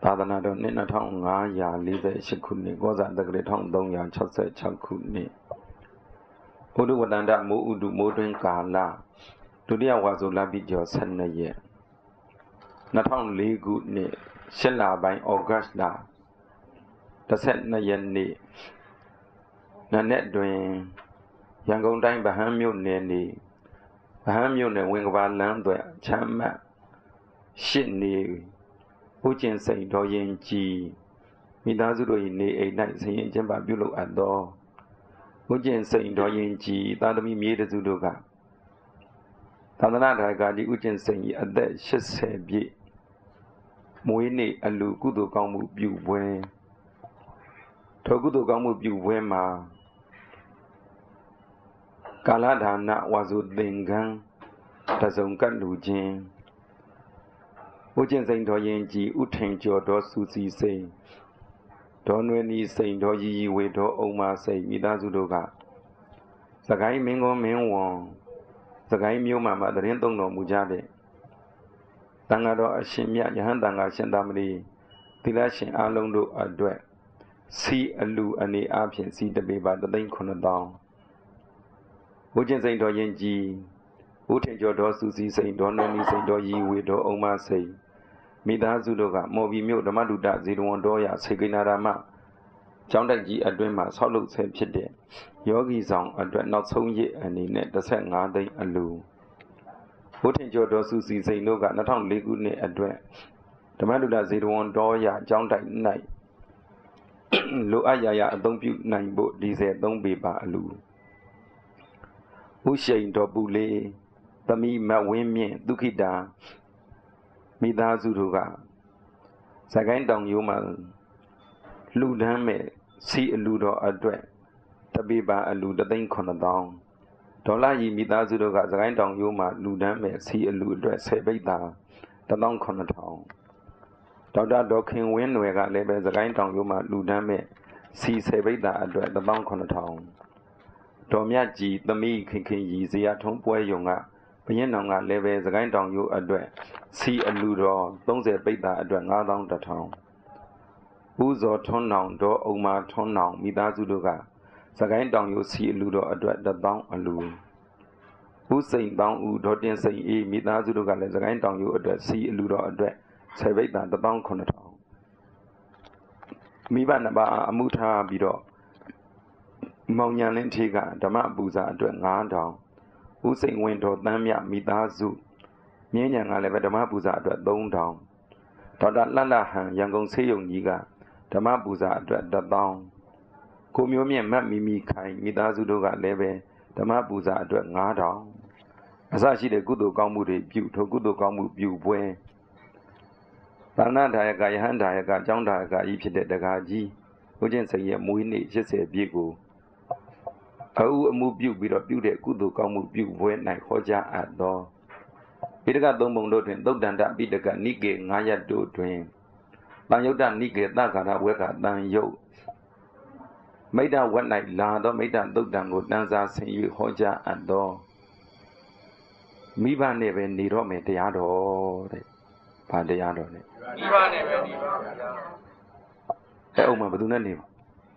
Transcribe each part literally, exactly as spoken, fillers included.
သာသနာတော်နှစ်နှစ်ထောင်ငါးရာလေးဆယ်ရှစ်ခုနှစ်ကောဇာတက္ကရာတစ်ထောင်သုံးရာခြောက်ဆယ်ခြောက်ခုနှစ်ဘုဒ္ဓဝတ္တန္တမိုးဥတုမိုးတွင်ကာလဒုတိယဝါဆိုလပိကျော်ဆယ်နှစ်ရက်နှစ်ထောင်လေးခုနှစ်ရှစ်လပိုင်းဩဂတ်လတစ်ဆက်နှစ်ရက်နေ့နနက်တွင်ရန်ကုန်တိုင်းဗဟန်းမြို့နယ်နေဗဟန်းမြို့နယ်ဝင်ကဘာလမ်းသွဲချမ်းမတ်ရှစ်နေဦးကျင်စိန်တော်ရင်ကြီးမိသားစုတို့၏နေအိမ်၌ဆင်ရင်ကျင်းပပြုလုပ်အပ်သောဦးကျင်စိန်တော်ရင်ကြီးသာသမီမြေတစုတို့ကသာသနာ့ဒါယကကြီးဦးကျင်စိန်၏အသက်ရှစ်ဆယ်ပြည့်မွေးနေ့အလူကုသိုလ်ကောင်းမှုပြုပွဲထိုကုသိုလ်ကောင်းမှုပြုပွဲမှာကာလဒါနဝါစုသင်္ကန်းတစုံကတ်လူချင်းဦးကျင်စိန်တော်ရင်ကြီးဥထင်ကျော်တော်စူစီစိန်ဒေါ်နွယ်နီစိန်တော်ရီရီဝေတော်အုံမစိန်မိသားစုတို့ကစကိုင်းမင်းကုန်းမင်းဝန်စကိုင်းမြို့မှာမှတရင်သုံးတော်မူကြတဲ့တန်ဃာတော်အရှင်မြတ်ယဟန်တန်ဃာရှင်သာမဏေသီလရှင်အားလုံးတို့အတွက်စီအလူအနေအဖြင့်စီတပေပါတသိန်းခုနှစ်သောင်းဦးကျင်စိန်တော်ရင်ကြီးဦးထင်ကျော်တော်စူစီစိန်ဒေါ်နွယ်နီစိန်တော်ရီဝေတော်အုံမစိန်မိသားစုတို့ကမော်ဘီမြို့ဓမ္မဒုတဇေတဝန်တော်ရစေကိနာရာမကျောင်းတိုက်ကြီးအတွင်းမှာဆောက်လုပ်ဆဲဖြစ်တဲ့ယောဂီဆောင်အတွက်နောက်ဆုံးရစ်အနေနဲ့တစ်ဆက်ငါးသိန်းအလူဦးထင်ကျော်တော်စူစီစိန်တို့ကနှစ်ထောင်လေးခုနှစ်အတွက်ဓမ္မဒုတဇေတဝန်တော်ရကျောင်းတိုက်၌လိုအပ်ရာရာအသုံးပြုနိုင်ဖို့ဒီဇယ်သုံးပေပါအလူဦးရှိန်တော်ပူလေးသမီးမဝင်းမြင့်ဒုခိတာမိသားစုတို့ကစကိုင်းတောင်ရိုးမှာလူဒန်းမဲ့စီအလူတော်အတွက်တပေပါအလူတသိန်းခုနှစ်သောင်းဒေါ်လာကြီးမိသားစုတို့ကစကိုင်းတောင်ရိုးမှာလူဒန်းမဲ့စီအလူအတွက်ဆယ်ပိတ်တာတသောင်းခုနှစ်ထောင်ဒေါက်တာဒေါ်ခင်ဝင်းနွယ်ကလည်းပဲစကိုင်းတောင်ရိုးမှာလူဒန်းမဲ့စီဆယ်ပိတ်တာအတွက်တသောင်းခုနှစ်ထောင်ဒေါ်မြတ်ကြီးသမီးခင်ခင်ကြီးဇေယထုံးပွဲယုံကဘရင်တော်ကလည်းပဲစကိုင်းတောင်ရိုးအတွက်စီအလူတော်သုံးဆယ်ပိတ်တာအတွက်ငါးသောင်းတစ်ထောင်ဦးဇော်ထွန်းနောင်ဒေါ်အုံမာထွန်းနောင်မိသားစုတို့ကစကိုင်းတောင်ရိုးစီအလူတော်အတွက်တစ်သောင်းအလူဦးစိန်တောင်ဦးဒေါ်တင်စိန်အေးမိသားစုတို့ကလည်းစကိုင်းတောင်ရိုးအတွက်စီအလူတော်အတွက်ဆယ်ပိတ်တာတစ်သောင်းခုနှစ်ထောင်မိဘနှစ်ပါးအမှုထားပြီးတော့မောင်ညာလင်းထေးကဓမ္မပူဇာအတွက်ငါးထောင်ဦးစိန်ဝင်းတော်တန်းမြမိသားစုမြင်းညံကလည်းပဲဓမ္မပူဇာအတွက်သုံးထောင်ဒေါက်တာလှလှဟန်ရန်ကုန်ဆေးရုံကြီးကဓမ္မပူဇာအတွက်တစ်သောင်းကိုမျိုးမြင့်မတ်မီမီခိုင်မိသားစုတို့ကလည်းပဲဓမ္မပူဇာအတွက်ငါးထောင်အစရှိတဲ့ကုသိုလ်ကောင်းမှုတွေပြုထိုကုသိုလ်ကောင်းမှုပြုပွဲသာနာဒါယကယဟန်ဒါယကကျောင်းဒါယကကြီးဖြစ်တဲ့တကားကြီးဦးကျင်စိန်ရဲ့မွေးနေ့ရှစ်ဆယ်ပြည့်ကိုအဥအမှုပြုပြီးတော့ပြုတဲ့ကုသိုလ်ကောင်းမှုပြုပွဲ၌ဟောကြားအပ်သောပိဋကသုံးပုံတို့တွင်သုတ်တန္တပိဋကနိကေငါးရပ်တို့တွင်တန်ယုတ်တနိကေသက္ကာရဝေကတန်ယုတ်မိတ္တဝတ်၌လာသောမိတ္တသုတ်တံကိုတန်စာဆင်၍ဟောကြားအပ်သောမိဘနဲ့ပဲနေတော့မယ်တရားတော်တဲ့။ဘာတရားတော်လဲ။မိဘနဲ့ပဲနေပါဗျာ။အဲဥမာဘယ်သူနဲ့နေမှာ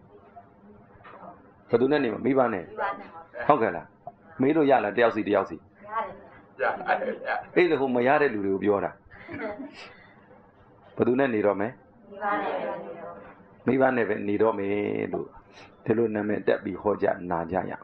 ဘယ်သူနဲ့နေမှာမိဘနဲ့ဟုတ်ကဲ့လားမေးလို့ရလားတယောက်စီတယောက်စီရတယ်ရတယ်အဲ့ဒါဟိုမရတဲ့လူတွေကိုပြောတာဘယ်သူနဲ့နေတော့မယ်မိဘနဲ့ပဲနေတော့မယ်လို့ဒီလိုနာမည်တက်ပြီးဟောကြနာကြရ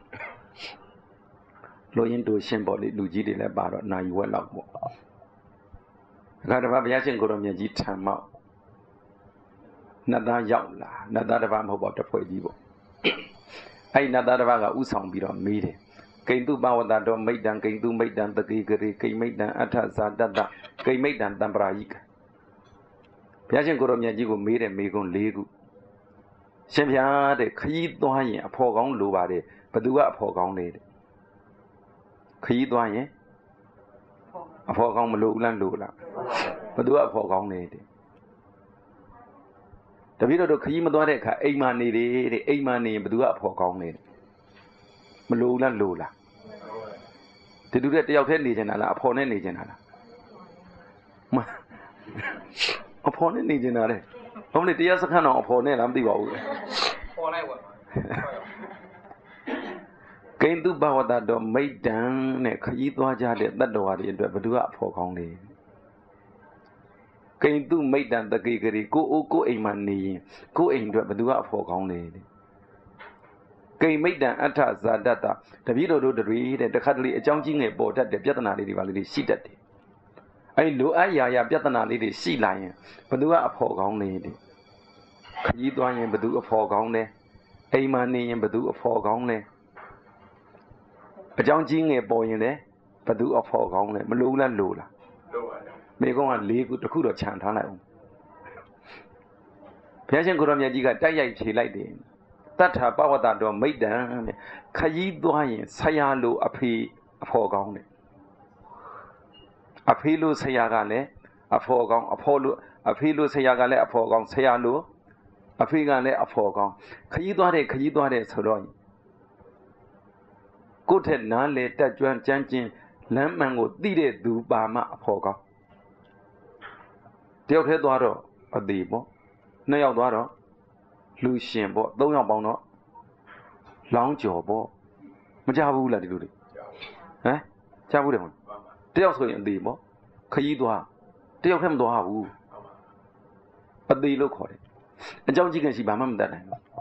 လို့ရင်တို့ရှင်းပေါ်လေလူကြီးတွေလည်းပါတော့နာယူဝက်လောက်ပေါ့အခါတပတ်ဘုရားရှင်ကိုတော်မြတ်ကြီးထံမောက်နှစ်သားရောက်လာနှစ်သားတစ်ပါးမဟုတ်ပါတဖွဲ့ကြီးပေါ့အဲ့နတ်သားတစ်ပါးကဥဆောင်ပြီးတော့မေးတယ်ကိန္တုပဝတ္တတော်မိတ်တံကိန္တုမိတ်တံတကိကရေကိမိတ်တံအထဇာတတကိမိတ်တံတံပရာယိကဘုရားရှင်ကိုတော်မြတ်ကြီးကိုမေးတယ်မေးခွန်း၄ခုရှင်ဘုရားတဲ့ခရီးသွားရင်အဖော်ကောင်းလိုပါတယ်ဘသူကအဖော်ကောင်းလဲတဲ့ခရီးသွားရင်အဖော်ကောင်းမလို့ဦးလန်းလို့လားဘသူကအဖော်ကောင်းလဲတဲ့တပည့်တော်တို့ခရီးမသွားတဲ့အခါအိမ်မာနေတယ်တဲ့အိမ်မာနေရင်ဘသူကအဖော်ကောင်းလဲမလို့လားလို့လားဒီတူတဲ့တယောက်တည်းနေကြတာလားအဖော်နဲ့နေကြတာလားအဖော်နဲ့နေကျင်တာလေဘုံနဲ့တရားစခန်းတော့အဖော်နဲ့လားမသိပါဘူးဖော်လိုက်ပါကိန္တုဘဝတတော်မိတ်တံနဲ့ခကြီးသွားကြတဲ့တတ္တဝါတွေအတွက်ဘယ်သူကအဖော်ကောင်းလဲကိန္တုမိတ်တံတကေကရီကိုအိုးကိုအိမ်မှာနေရင်ကိုအိမ်အတွက်ဘယ်သူကအဖော်ကောင်းလဲကိမိတ်တံအဋ္ဌဇာတတတပည့်တော်တို့တွေတဲ့တခါတလေအကြောင်းကြီးငယ်ပေါ်တတ်တဲ့ပြဿနာလေးတွေပါလေးတွေရှိတတ်တယ်အဲလိုအပ်ရာရာပြဿနာလေးတွေရှိလာရင်ဘသူကအဖော်ကောင်းလဲတဲ့ခကြီးသွားရင်ဘသူအဖော်ကောင်းလဲအိမ်မှာနေရင်ဘသူအဖော်ကောင်းလဲအကြောင်းကြီးငယ်ပေါ်ရင်လည်းဘသူအဖော်ကောင်းလဲမလို့လားလို့လားလို့ပါမိကုန်းကလေးခုတစ်ခုတော့ခြံထားလိုက်အောင်ဘုရားရှင်ကိုရောမြတ်ကြီးကတိုက်ရိုက်ဖြေလိုက်တယ်တတ္ထာပဝတ္တတော်မိတ်တံတဲ့ခကြီးသွားရင်ဆရာလိုအဖေအဖော်ကောင်းတယ်အဖေလိုဆရာကလည်းအဖော်ကောင်းအဖော်လိုအဖေလိုဆရာကလည်းအဖော်ကောင်းဆရာလိုအဖေကလည်းအဖော်ကောင်းခကြီးသွားတဲ့ခကြီးသွားတဲ့ဆိုတော့ကိုယ့်ထက်နားလေတက်ကြွကြမ်းကျင်လမ်းမှန်ကိုသိတဲ့သူပါမှအဖော်ကောင်းတယောက်တည်းသွားတော့အသေးပေါ့နှစ်ယောက်သွားတော့လူရှင်ပေါ့သုံးယောက်ပေါင်းတော့လောင်းကြော်ပေါ့မကြဘူးလားဒီလိုတွေဟမ်ကြားဘူးတယ်မဟုတ်တယောက်ဆိုရင်အသေးပေါ့ခကြီးသွားတယောက်ထက်မသွားဘူးအသေးလို့ခေါ်တယ်အကြောင်းကြီးကရှိဘာမှမတတ်နိုင်ဘူး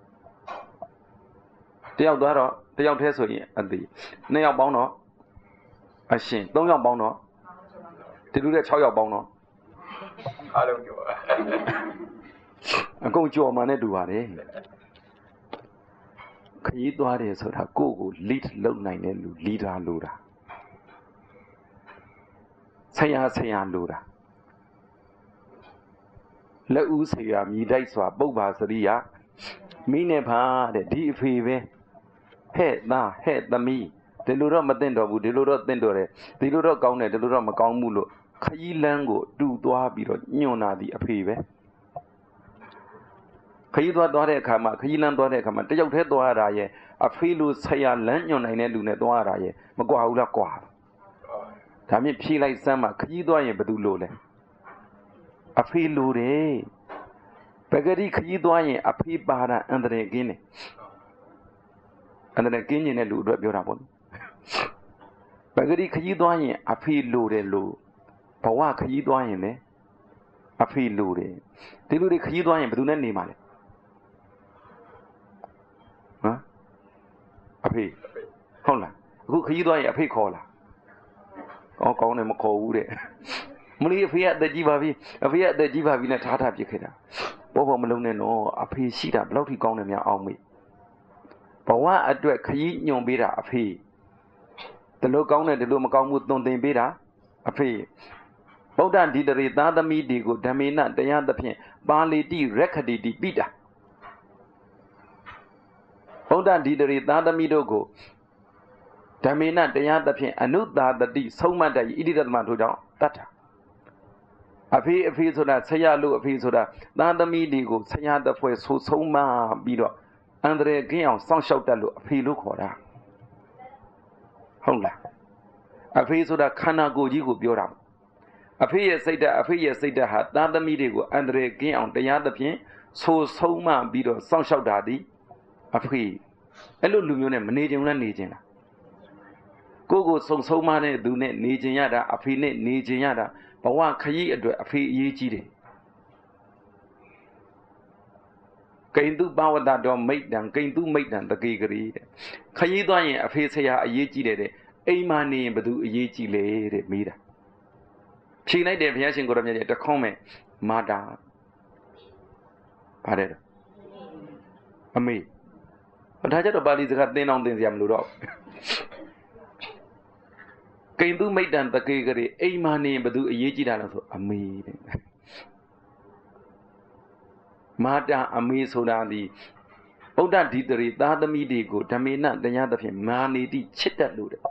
တယောက်သွားတော့တယောက်တည်းဆိုရင်အသေးနှစ်ယောက်ပေါင်းတော့အရှင်သုံးယောက်ပေါင်းတော့ဒီလိုတဲ့၆ယောက်ပေါင်းတော့အားလုံးကြော်အကုန်ကြော်မှနဲ့တူပါတယ်ခရီးသွားတယ်ဆိုတာကိုယ့်ကို lead လုပ်နိုင်တဲ့လူ leader လို့တာဆရာဆရာလို့တာလက်ဦးဆရာမြည်တိုက်စွာပုပ္ပါစရိယမိနဲ့ဖာတဲ့ဒီအဖေပဲဟဲ့သားဟဲ့သမီးဒီလိုတော့မသိတော့ဘူးဒီလိုတော့သိတော့တယ်ဒီလိုတော့ကောင်းတယ်ဒီလိုတော့မကောင်းဘူးလို့ခရီးလန်းကိုတူသွားပြီးတော့ညွန့်လာသည်အဖေပဲခရီးသွားသွားတဲ့အခါမှာခရီးလန်းသွားတဲ့အခါမှာတယောက်တည်းသွားရတာရဲ့အဖေလိုဆရာလန်းညွန့်နိုင်တဲ့လူနဲ့သွားရတာရဲ့မကွာဘူးလားကွာဒါမြင့်ဖြေးလိုက်စမ်းမှာခရီးသွားရင်ဘယ်သူလိုလဲအဖေလိုတယ်ပဂတိခရီးသွားရင်အဖေပါတာအန္တရာယ်ကင်းတယ်အန္တရာယ်ကင်းနေတဲ့လူအတွက်ပြောတာပေါ့ပဂတိခရီးသွားရင်အဖေလိုတယ်လို့ဘဝခရီးသွားရင်လေအဖေလိုတယ်ဒီလူတွေခရီးသွားရင်ဘယ်သူနဲ့နေမှာလဲဟမ်အဖေဟုတ်လားအခုခရီးသွားရင်အဖေခေါ်လားအော်ကောင်းတယ်မခေါ်ဘူးတဲ့မလီအဖေကအသက်ကြီးပါပြီအဖေကအသက်ကြီးပါပြီနဲ့ထားထားပြစ်ခဲ့တာဘောဘောမလုံးနဲ့နော်အဖေရှိတာဘယ်လောက်ထိကောင်းတယ်များအောင်မေ့ဘဝအတွက်ခရီးညွန်ပေးတာအဖေဒီလိုကောင်းတယ်ဒီလိုမကောင်းဘူးသွန်သင်ပေးတာအဖေဗုဒ္ဓဒီတရေသာသမီဒီကိုဓမ္မေနတရားသဖြင့်ပါဠိတိရက်ခတိတိပိတာဗုဒ္ဓဒီတရေသာသမီတို့ကိုဓမ္မေနတရားသဖြင့်အနုသာတတိဆုံးမတ္တဣတိရတမတို့ကြောင့်တတ်တာအဖေအဖေဆိုတာဆရာလို့အဖေဆိုတာသာသမီတွေကိုဆရာတဖွဲဆိုဆုံးမပြီးတော့အန္တရာယ်ကင်းအောင်စောင့်ရှောက်တတ်လို့အဖေလို့ခေါ်တာဟုတ်လားအဖေဆိုတာခန္ဓာကိုယ်ကြီးကိုပြောတာအဖေရဲ့စိတ်ဓာတ်အဖေရဲ့စိတ်ဓာတ်ဟာသာသမီတွေကိုအန္တရာယ်ကင်းအောင်တရားသဖြင့်ဆိုဆုံးမပြီးတော့စောင့်ရှောက်တာဒီအဖေအဲ့လိုလူမျိုးနဲ့မနေကြုံလဲနေကြတာကိုကိုစုံဆုံးမတဲ့သူနဲ့နေကြရတာအဖေနဲ့နေကြရတာဘဝခရီးအတွက်အဖေအရေးကြီးတယ်ကိန္တုပဝတ္တတော်မိတ်တံကိန္တုမိတ်တံတကေကရီတဲ့ခရီးသွားရင်အဖေဆရာအရေးကြီးတယ်တဲ့အိမ်မှာနေရင်ဘယ်သူအရေးကြီးလဲတဲ့မေးတာဖြေလိုက်တယ်ဘုရားရှင်ကိုရမြတ်ရဲ့တခေါင်းမဲ့မာတာဗါတယ်အမေဒါကြတော့ပါဠိစကားသင်အောင်သင်စရာမလိုတော့ကိန္တုမိတ်တံတကေကရီအိမ်မှာနေရင်ဘယ်သူအရေးကြီးတာလဲဆိုအမေတဲ့မာတာအမေဆိုတာဒီဗုဒ္ဓဒီတရေသာသမီတွေကိုဓမ္မေနတရားသဖြင့်မာနေတိချစ်တတ်လို့တဲ့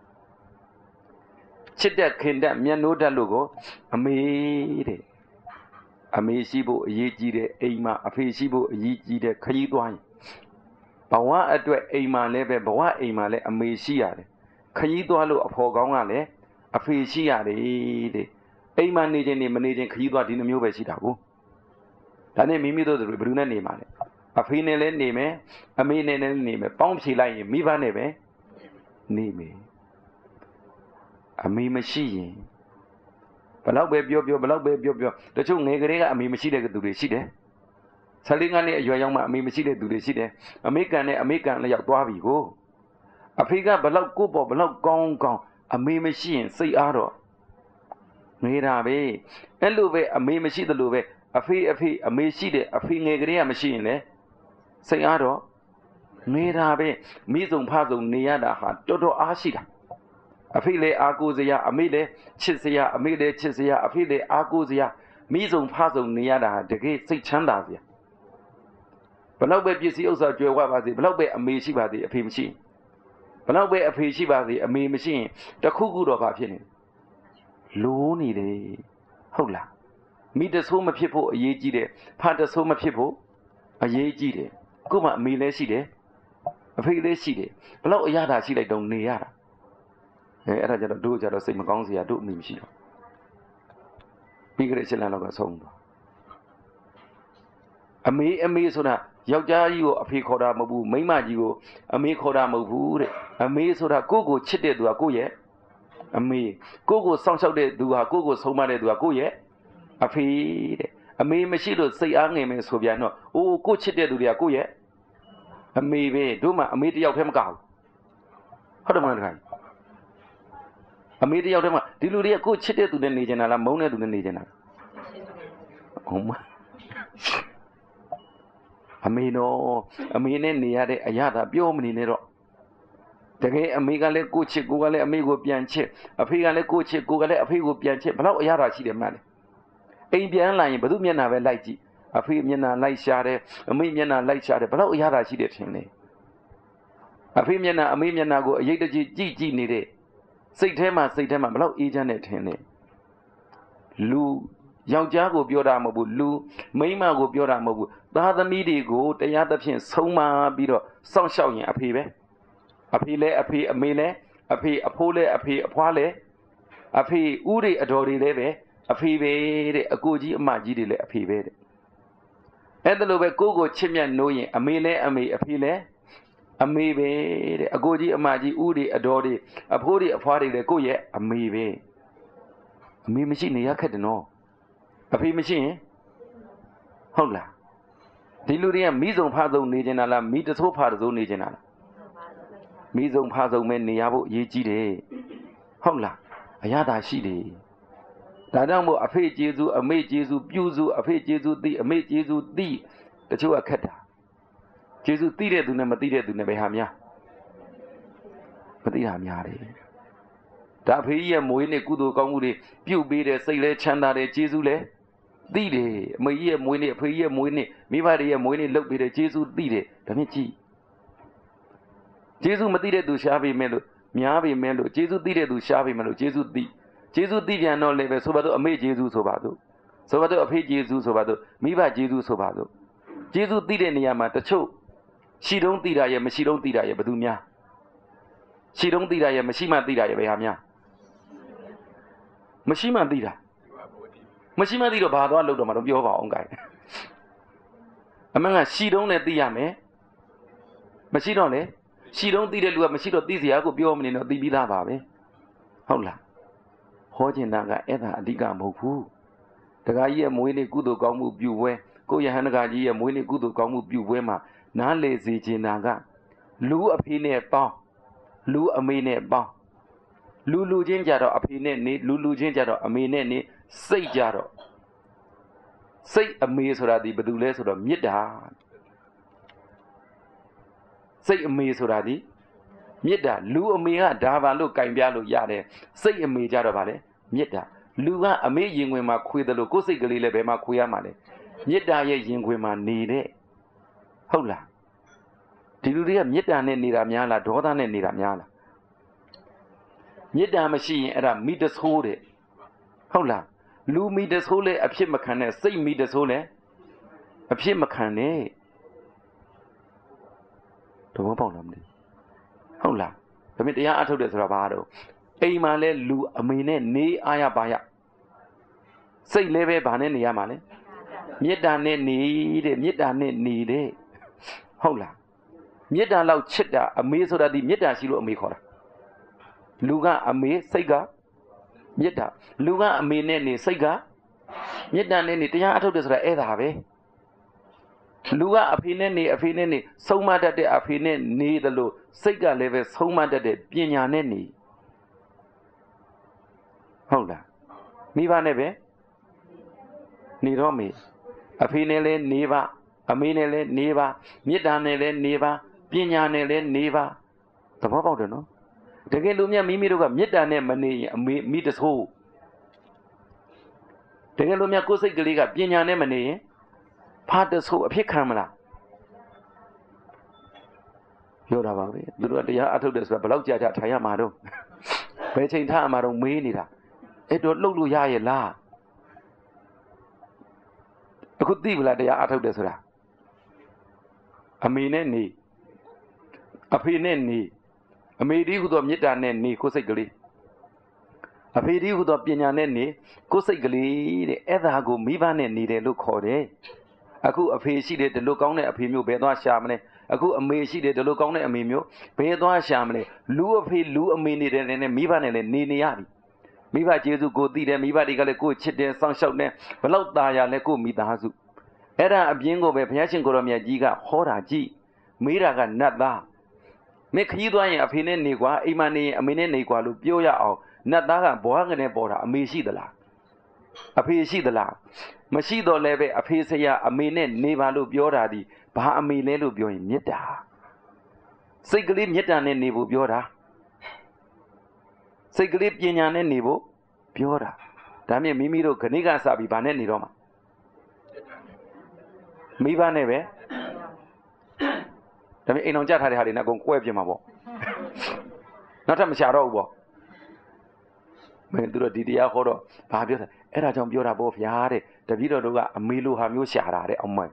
ချစ်တဲ့ခင်တဲ့မျက်နှိုးတတ်လို့ကိုအမေတဲ့အမေရှိဖို့အရေးကြီးတဲ့အိမ်မှာအဖေရှိဖို့အရေးကြီးတဲ့ခရီးသွားရင်ဘဝအတွက်အိမ်မှာလည်းပဲဘဝအိမ်မှာလည်းအမေရှိရတယ်ခရီးသွားလို့အဖော်ကောင်းကလည်းအဖေရှိရတယ်တဲ့အိမ်မှာနေခြင်းနေမနေခြင်းခရီးသွားဒီနှမျိုးပဲရှိတာကိုဒါနဲ့မိမိတို့တွေဘယ်သူနဲ့နေမှာလဲအဖေနဲ့လည်းနေမယ်အမေနဲ့လည်းနေမယ်ပေါင်းဖြေလိုက်ရင်မိဘနဲ့ပဲနေမယ်အမေမရှိရင်ဘလောက်ပဲပြောပြောဘလောက်ပဲပြောပြောတချို့ငယ်ကလေးကအမေမရှိတဲ့သူတွေရှိတယ်ဆယ်လေးနှစ်အရွယ်ရောက်မှအမေမရှိတဲ့သူတွေရှိတယ်အမေကန်နဲ့အမေကန်လည်းရောက်သွားပြီကိုအဖေကဘလောက်ကိုပေါ့ဘလောက်ကောင်းကောင်းအမေမရှိရင်စိတ်အားတော့နေတာပဲအဲ့လိုပဲအမေမရှိသလိုပဲအဖေအဖေအမေရှိတယ်အဖေငယ်ကလေးကမရှိရင်လေစိတ်အားတော့နေတာပဲမိစုံဖစုံနေရတာဟာတော်တော်အားရှိတာအဖေလည်းအားကိုးစရာအမေလည်းချစ်စရာအမေလည်းချစ်စရာအဖေလည်းအားကိုးစရာမိစုံဖစုံနေရတာတကယ်စိတ်ချမ်းသာစရာဘလောက်ပဲပစ္စည်းဥစ္စာကြွယ်ဝပါစေဘလောက်ပဲအမေရှိပါစေအဖေမရှိဘလောက်ပဲအဖေရှိပါစေအမေမရှိရင်တခုခုတော့ဘာဖြစ်နေလိုးနေတယ်ဟုတ်လားမိတဆိုးမဖြစ်ဖို့အရေးကြီးတယ်ဖတဆိုးမဖြစ်ဖို့အရေးကြီးတယ်ခုမှအမေလည်းရှိတယ်အဖေလည်းရှိတယ်ဘလောက်အရသာရှိလိုက်တော့နေရတာအဲအဲ့ဒါကြတော့တို့ကြတော့စိတ်မကောင်းစရာတို့အမေမရှိတော့ပြီးကြတဲ့ချက်လန်းတော့ကဆုံးသွားအမေအမေဆိုတာယောက်ျားကြီးကိုအဖေခေါ်တာမဟုတ်ဘူးမိန်းမကြီးကိုအမေခေါ်တာမဟုတ်ဘူးတဲ့အမေဆိုတာကိုယ့်ကိုချစ်တဲ့သူကကိုယ့်ရဲ့အမေကိုယ့်ကိုစောင့်ရှောက်တဲ့သူဟာကိုယ့်ကိုဆုံးမတဲ့သူကကိုယ့်ရဲ့အဖေတဲ့အမေမရှိလို့စိတ်အားငယ်မယ်ဆိုပြန်တော့အိုးကိုချစ်တဲ့သူတွေကကိုယ့်ရဲ့အမေပဲတို့မှအမေတယောက်တည်းမကဘူးဟုတ်တယ်မလားတခါအမေတယောက်တည်းမှဒီလူတွေကကိုချစ်တဲ့သူနဲ့နေကြတာလားမုန်းတဲ့သူနဲ့နေကြတာဟုတ်မအမေတော့အမေနဲ့နေရတဲ့အရာသာပြောမနေနဲ့တော့တကယ်အမေကလည်းကိုချစ်ကိုကလည်းအမေကိုပြန်ချစ်အဖေကလည်းကိုချစ်ကိုကလည်းအဖေကိုပြန်ချစ်ဘလောက်အရာသာရှိတယ်မှန်းလေအိမ်ပြန်လာရင်ဘယ်သူမျက်နှာပဲလိုက်ကြည့်အဖေမျက်နှာလိုက်ရှာတယ်အမေမျက်နှာလိုက်ရှာတယ်ဘလောက်အရာသာရှိတယ်ထင်လေအဖေမျက်နှာအမေမျက်နှာကိုအရေးတကြီးကြည့်ကြည့်နေတဲ့စိတ်ထဲမှာစိတ်ထဲမှာဘလောက်အေးချမ်းနေထင်လေလူယောက်ျားကိုပြောတာမဟုတ်ဘူးလူမိန်းမကိုပြောတာမဟုတ်ဘူးသားသမီးတွေကိုတရားသဖြင့်ဆုံးမပြီးတော့စောင့်ရှောက်ရင်အဖေပဲအဖေလည်းအဖေအမေလည်းအဖေအဖိုးလည်းအဖေအဖွားလည်းအဖေဥတွေအတော်တွေလည်းပဲအဖေပဲတဲ့အကိုကြီးအမကြီးတွေလည်းအဖေပဲတဲ့အဲ့ဒါလိုပဲကိုကိုချစ်မြတ်နိုးရင်အမေလည်းအမေအဖေလည်းအမေပဲတဲ့အကိုကြီးအမကြီးဥတွေအတော်တွေအဖိုးတွေအဖွားတွေလည်းကိုရဲ့အမေပဲအမေမရှိနေရခက်တယ်နော်အဖေမရှိရင်ဟုတ်လားဒီလူတွေကမိစုံဖားစုံနေကြတာလားမိတဆိုးဖားတဆိုးနေကြတာလားမိစုံဖားစုံပဲနေရဖို့အရေးကြီးတယ်ဟုတ်လားအရသာရှိတယ်ဒါကြောင့်မို့အဖေကျေးဇူးအမေကျေးဇူးပြုစုအဖေကျေးဇူးသိအမေကျေးဇူးသိတချို့ကခက်တာကျေးဇူးသိတဲ့သူနဲ့မသိတဲ့သူနဲ့ပဲဟာများမသိတာများတယ်ဒါအဖေကြီးရဲ့မွေးနေ့ကုသိုလ်ကောင်းမှုတွေပြုတ်ပေးတဲ့စိတ်လဲချမ်းသာတဲ့ကျေးဇူးလဲသိတယ်အမေကြီးရဲ့မွေးနေ့အဖေကြီးရဲ့မွေးနေ့မိဘတွေရဲ့မွေးနေ့လုပ်ပေးတဲ့ကျေးဇူးသိတယ်ဒါမြင့်ကြည့်ကျေးဇူးမသိတဲ့သူရှားပေမဲ့လို့များပေမဲ့လို့ကျေးဇူးသိတဲ့သူရှားပေမဲ့လို့ကျေးဇူးသိကျေးဇူးသိပြန်တော့လည်းပဲဆိုပါတော့အမေကျေးဇူးဆိုပါတော့ဆိုပါတော့အဖေကျေးဇူးဆိုပါတော့မိဘကျေးဇူးဆိုပါတော့ကျေးဇူးသိတဲ့နေရာမှာတချို့ရှိတုံးသိတာရဲ့မရှိတုံးသိတာရဲ့ဘယ်သူများရှိတုံးသိတာရဲ့မရှိမှသိတာရဲ့ဘယ်ဟာများမရှိမှသိတာမရှိမှသိတော့ဘာသွားလို့တော့မတော့ပြောပါအောင်ကြိုင်အမှန်ကရှိတုံးနဲ့သိရမယ်မရှိတော့လေရှိတုံးသိတဲ့လူကမရှိတော့သိစရာကိုပြောမနေတော့သိပြီးသားပါပဲဟုတ်လားဟောကျင်တာကအဲ့ဒါအဓိကမဟုတ်ဘူးတခါကြီးရဲ့မွေးနေ့ကုသိုလ်ကောင်းမှုပြုပွဲကိုရဟန်းတခါကြီးရဲ့မွေးနေ့ကုသိုလ်ကောင်းမှုပြုပွဲမှာနားလေစေချင်တာကလူအဖေနဲ့ပေါင်းလူအမေနဲ့ပေါင်းလူလူချင်းကြတော့အဖေနဲ့နေလူလူချင်းကြတော့အမေနဲ့နေစိတ်ကြတော့စိတ်အမေဆိုတာဒီဘယ်သူလဲဆိုတော့မေတ္တာစိတ်အမေဆိုတာဒီမေတ္တာလူအမေကဒါပါလို့ကင်ပြလို့ရတယ်စိတ်အမေကြတော့ဗာလေမေတ္တာလူကအမေရင်ခွင်မှာခွေတယ်လို့ကိုယ်စိတ်ကလေးလည်းဘယ်မှာခွေရမှာလဲမေတ္တာရဲ့ရင်ခွင်မှာနေတဲ့ဟုတ်လားဒီလူတွေကမေတ္တာနဲ့နေတာများလားဒေါသနဲ့နေတာများလားမေတ္တာမရှိရင်အဲ့ဒါမိတဆိုးတဲ့ဟုတ်လားလူမိတဆိုးလဲအဖြစ်မခံနဲ့စိတ်မိတဆိုးလဲအဖြစ်မခံနဲ့တော့ပေါ့လားမသိဟုတ်လားဒါပေမဲ့တရားအထုတ်တယ်ဆိုတာဘာတော့အိမ်မှာလဲလူအမေနဲ့နေအားရပါရစိတ်လည်းပဲဘာနဲ့နေရမှာလဲမေတ္တာနဲ့နေတဲ့မေတ္တာနဲ့နေတဲ့ဟုတ်လားမေတ္တာလောက်ချစ်တာအမေဆိုတာဒီမေတ္တာရှိလို့အမေခေါ်တာလူကအမေစိတ်ကမေတ္တာလူကအမေနဲ့နေစိတ်ကမေတ္တာနဲ့နေတရားအထုတ်တယ်ဆိုတာအဲ့ဒါပဲလူကအဖေနဲ့နေအဖေနဲ့နေဆုံးမတတ်တဲ့အဖေနဲ့နေတယ်လို့စိတ်ကလည်းပဲဆုံးမတတ်တဲ့ပညာနဲ့နေဟုတ်လားမိဘနဲ့ပဲနေတော့မေအဖေနဲ့လည်းနေပါအမေနဲ့လည်းနေပါမေတ္တာနဲ့လည်းနေပါပညာနဲ့လည်းနေပါသဘောပေါက်တယ်နော်တကယ်လို့မြတ်မိမိတို့ကမေတ္တာနဲ့မနေရင်အမေမိတဆိုးတကယ်လို့မြတ်ကိုယ်စိတ်ကလေးကပညာနဲ့မနေရင်ဖာတဆိုးအဖြစ်ခံမလားပြောတာပါပဲသူတို့ကတရားအထုတ်တယ်ဆိုတာဘယ်လောက်ကြာကြာထိုင်ရမှာတော့ဘယ်ချိန်ထားရမှာတော့မေးနေတာအဲ့တော့လှုပ်လို့ရရဲ့လားအခုသိပြီလားတရားအထုတ်တယ်ဆိုတာအမေနဲ့နေအဖေနဲ့နေအမေဒီဟူသောမေတ္တာနဲ့နေကိုယ်စိတ်ကလေးအဖေဒီဟူသောပညာနဲ့နေကိုယ်စိတ်ကလေးတဲ့အဲ့ဒါကိုမိဘနဲ့နေတယ်လို့ခေါ်တယ်အခုအဖေရှိတယ်ဒီလိုကောင်းတဲ့အဖေမျိုးဘယ်သွားရှာမလဲအခုအမေရှိတယ်ဒီလိုကောင်းတဲ့အမေမျိုးဘယ်သွားရှာမလဲလူအဖေလူအမေနေတယ်နဲ့မိဘနဲ့လည်းနေနေရပြီမိဘကျေးဇူးကိုသိတယ်မိဘတွေကလည်းကိုယ်ချစ်တယ်စောင့်ရှောက်တယ်ဘလောက်ตาရလဲကိုယ်မိသားစုအဲ့ဒါအပြင်ကိုပဲဘုရားရှင်ကိုရောမြတ်ကြီးကဟောတာကြည့်မေးတာကနတ်သားမင်းခကြီးသွားရင်အဖေနဲ့နေကွာအိမ်မနေရင်အမေနဲ့နေကွာလို့ပြောရအောင်နတ်သားကဘွားကနေပေါ်တာအမေရှိသလားအဖေရှိသလားမရှိတော့လည်းပဲအဖေဆရာအမေနဲ့နေပါလို့ပြောတာဒီဘာအမေလဲလို့ပြောရင်မေတ္တာစိတ်ကလေးမေတ္တာနဲ့နေဖို့ပြောတာစိတ်ကလေးပညာနဲ့နေဖို့ပြောတာဒါမြင်မိမိတို့ခဏိကစပြီးဘာနဲ့နေတော့မှာမိဘနဲ့ပဲဒါမြင်အိမ်အောင်ကြထားတဲ့ဟာတွေနဲ့အကုန်ကွဲပြမှာပေါ့နောက်ထပ်မရှာတော့ဘူးပေါ့မင်းတို့ဒီတရားဟောတော့ဘာပြောတာအဲ့ဒါကြောင့်ပြောတာပေါ့ဗျာတဲ့တပည့်တော်တို့ကအမေလိုဟာမျိုးရှာတာတဲ့အောင်မ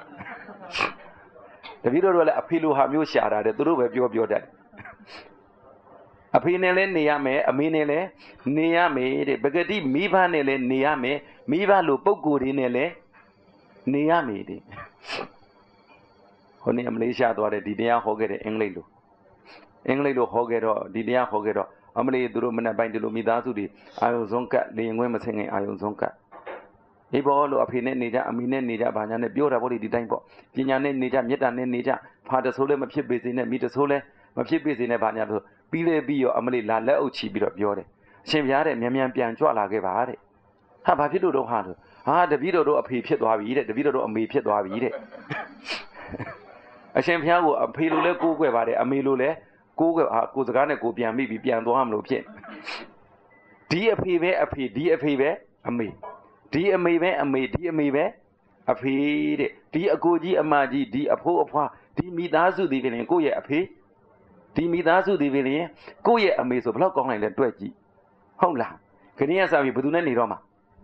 တပည့်တော်တို့လည်းအဖေလိုဟာမျိုးရှာတာတဲ့သူတို့ပဲပြောပြောတတ်အဖေနဲ့လည်းနေရမယ်အမေနဲ့လည်းနေရမယ်တဲ့ပဂတိမိဘနဲ့လည်းနေရမယ်မိဘလိုပုံကိုယ်တွေနဲ့လည်းနေရမယ်တဲ့ဟိုနေ့မလေးရှားသွားတဲ့ဒီတရားဟောခဲ့တဲ့အင်္ဂလိပ်လိုအင်္ဂလိပ်လိုဟောခဲ့တော့ဒီတရားဟောခဲ့တော့အမလေးသူတို့မနေ့ပိုင်းဒီလိုမိသားစုတွေအာယုံဆုံးကတ်လေရင်ခွဲမဆင်းခင်အာယုံဆုံးကတ်ဒီဘောလို့အဖေနဲ့နေကြအမေနဲ့နေကြဘာညာနဲ့ပြောတာပေါ့ဒီတိုင်းပေါ့ပညာနဲ့နေကြမေတ္တာနဲ့နေကြဖာတဆိုးလည်းမဖြစ်ပေစေနဲ့မိတဆိုးလည်းမဖြစ်ပေစေနဲ့ဘာညာဆိုပြီးလေပြီးရောအမလေးလာလက်အုပ်ချီပြီးတော့ပြောတယ်အရှင်ဘုရားတဲ့မြန်မြန်ပြန်ကြွလာခဲ့ပါတဲ့ဟာဘာဖြစ်လို့တော့ဟာလို့ဟာတပည့်တော်တို့အဖေဖြစ်သွားပြီတဲ့တပည့်တော်တို့အမေဖြစ်သွားပြီတဲ့အရှင်ဘုရားကိုအဖေလိုလဲကိုးကွယ်ပါတယ်အမေလိုလဲကိုးကွယ်ဟာကိုစကားနဲ့ကိုပြန်မိပြီးပြန်သွားမလို့ဖြစ်ဒီအဖေပဲအဖေဒီအဖေပဲအမေဒီအမေပဲအမေဒီအမေပဲအဖေတဲ့ဒီအကိုကြီးအမကြီးဒီအဖိုးအဖွားဒီမိသားစုဒီပြင်ကိုယ့်ရဲ့အဖေဒီမိသားစုဒီပြင်ကိုယ့်ရဲ့အမေဆိုဘယ်လောက်ကောင်းနိုင်လဲတွက်ကြည့်ဟုတ်လားခရီးရစာပြီးဘယ်သူနဲ့နေတော့မှာ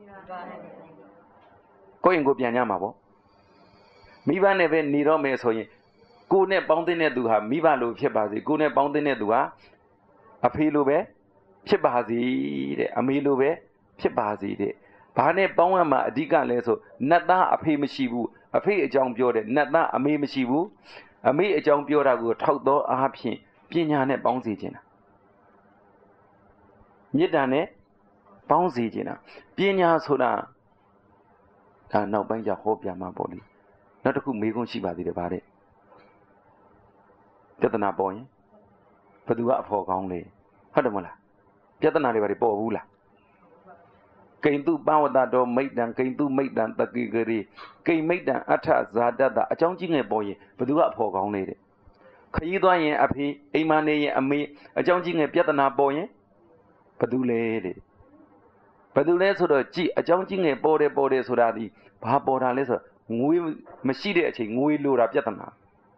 ကိုယ့်ရင်ကိုပြန်ကြမှာပေါ့မိဘနဲ့ပဲနေတော့မယ်ဆိုရင်ကိုနဲ့ပေါင်းတဲ့သူဟာမိဘလိုဖြစ်ပါစေကိုနဲ့ပေါင်းတဲ့သူဟာအဖေလိုပဲဖြစ်ပါစေတဲ့အမေလိုပဲဖြစ်ပါစေတဲ့ဘာနဲ့ပေါင်းရမှာအဓိကလဲဆိုနတ်သားအဖေမရှိဘူးအဖေအကြောင်းပြောတယ်နတ်သားအမေမရှိဘူးအမေအကြောင်းပြောတာကိုထောက်သောအားဖြင့်ပညာနဲ့ပေါင်းစေခြင်းတာမေတ္တာနဲ့ပေါင်းစေခြင်းတာပညာဆိုတာဒါနောက်ပိုင်းကျဟောပြမှာပေါ့လေနောက်တစ်ခုမေးခွန်းရှိပါသေးတယ်ဗါတဲ့ပြဿနာပေါ်ရင်ဘယ်သူကအဖော်ကောင်းလဲဟုတ်တယ်မလားပြဿနာတွေဘာတွေပေါ်ဘူးလားကိန္တုပဝတ္တတော်မိတ်တံကိန္တုမိတ်တံတကိဂရိကိမိတ်တံအထဇာတတအကြောင်းကြီးငယ်ပေါ်ရင်ဘယ်သူကအဖော်ကောင်းလဲတဲ့ခရီးသွားရင်အဖေအိမ်မနေရင်အမေအကြောင်းကြီးငယ်ပြဿနာပေါ်ရင်ဘယ်သူလဲတဲ့ဘယ်သူလဲဆိုတော့ကြည်အကြောင်းကြီးငယ်ပေါ်တယ်ပေါ်တယ်ဆိုတာဒီဘာပေါ်တာလဲဆိုတော့ငွေမရှိတဲ့အချိန်ငွေလိုတာပြဿနာ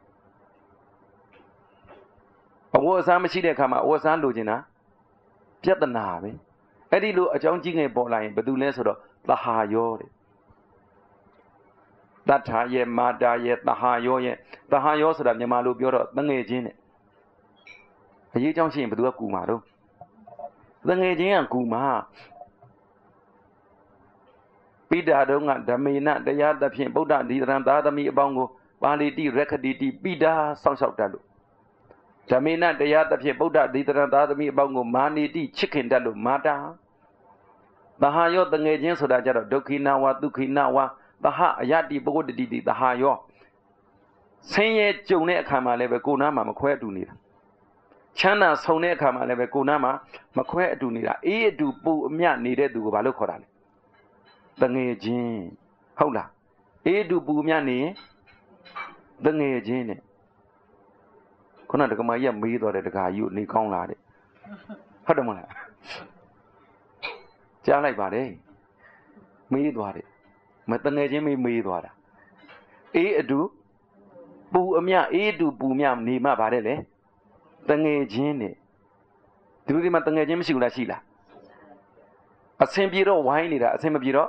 အဝတ်အစားမရှိတဲ့အခါမှာအဝတ်အစားလိုချင်တာပြဿနာပဲအဲ့ဒီလိုအကြောင်းကြီးငယ်ပေါ်လာရင်ဘယ်သူလဲဆိုတော့သဟာယောတဲ့တတ္ထာရဲ့မာတာရဲ့သဟာယောရဲ့သဟာယောဆိုတာမြန်မာလိုပြောတော့တငယ်ချင်းနဲ့အရေးအကြောင်းရှိရင်ဘယ်သူကကူမှာတော့တငယ်ချင်းကကူမှာပိဒါတုံးကဓမေနတရားသဖြင့်ဗုဒ္ဓဒီတရံသာသမီအပေါင်းကိုပါဠိတိရခတိတိပိဒါစောင့်ရှောက်တတ်လို့ဓမေနတရားသဖြင့်ဗုဒ္ဓဒီတရံသာသမီအပေါင်းကိုမာနီတိချစ်ခင်တတ်လို့မာတာသဟာယောတငယ်ချင်းဆိုတာကြတော့ဒုက္ခိနဝဒုက္ခိနဝသဟအယတိပဂုတ္တိတိသဟာယောဆင်းရဲကြုံတဲ့အခါမှာလည်းပဲကိုယ်နာမှာမခွဲအတူနေတာချမ်းသာဆုံတဲ့အခါမှာလည်းပဲကိုယ်နာမှာမခွဲအတူနေတာအေးအတူပူအမြနေတဲ့သူကိုဘာလို့ခေါ်တာလဲတငယ်ချင်းဟုတ်လားအေးအတူပူအမြနေရင်တငယ်ချင်းနဲ့ခုနတက္ကမကြီးကမေးသွားတယ်တက္ကကြီးကိုနေကောင်းလာတဲ့ဟုတ်တယ်မလားကြားလိုက်ပါတယ်မေးသွားတယ်မတငယ်ချင်းမေးမေးသွားတာအေးအတူပူအမြအေးအတူပူမြနေမှပါတယ်လေတငယ်ချင်းနဲ့ဒီလိုဒီမှာတငယ်ချင်းမရှိဘူးလားရှိလားအဆင်ပြေတော့ဝိုင်းနေတာအဆင်မပြေတော့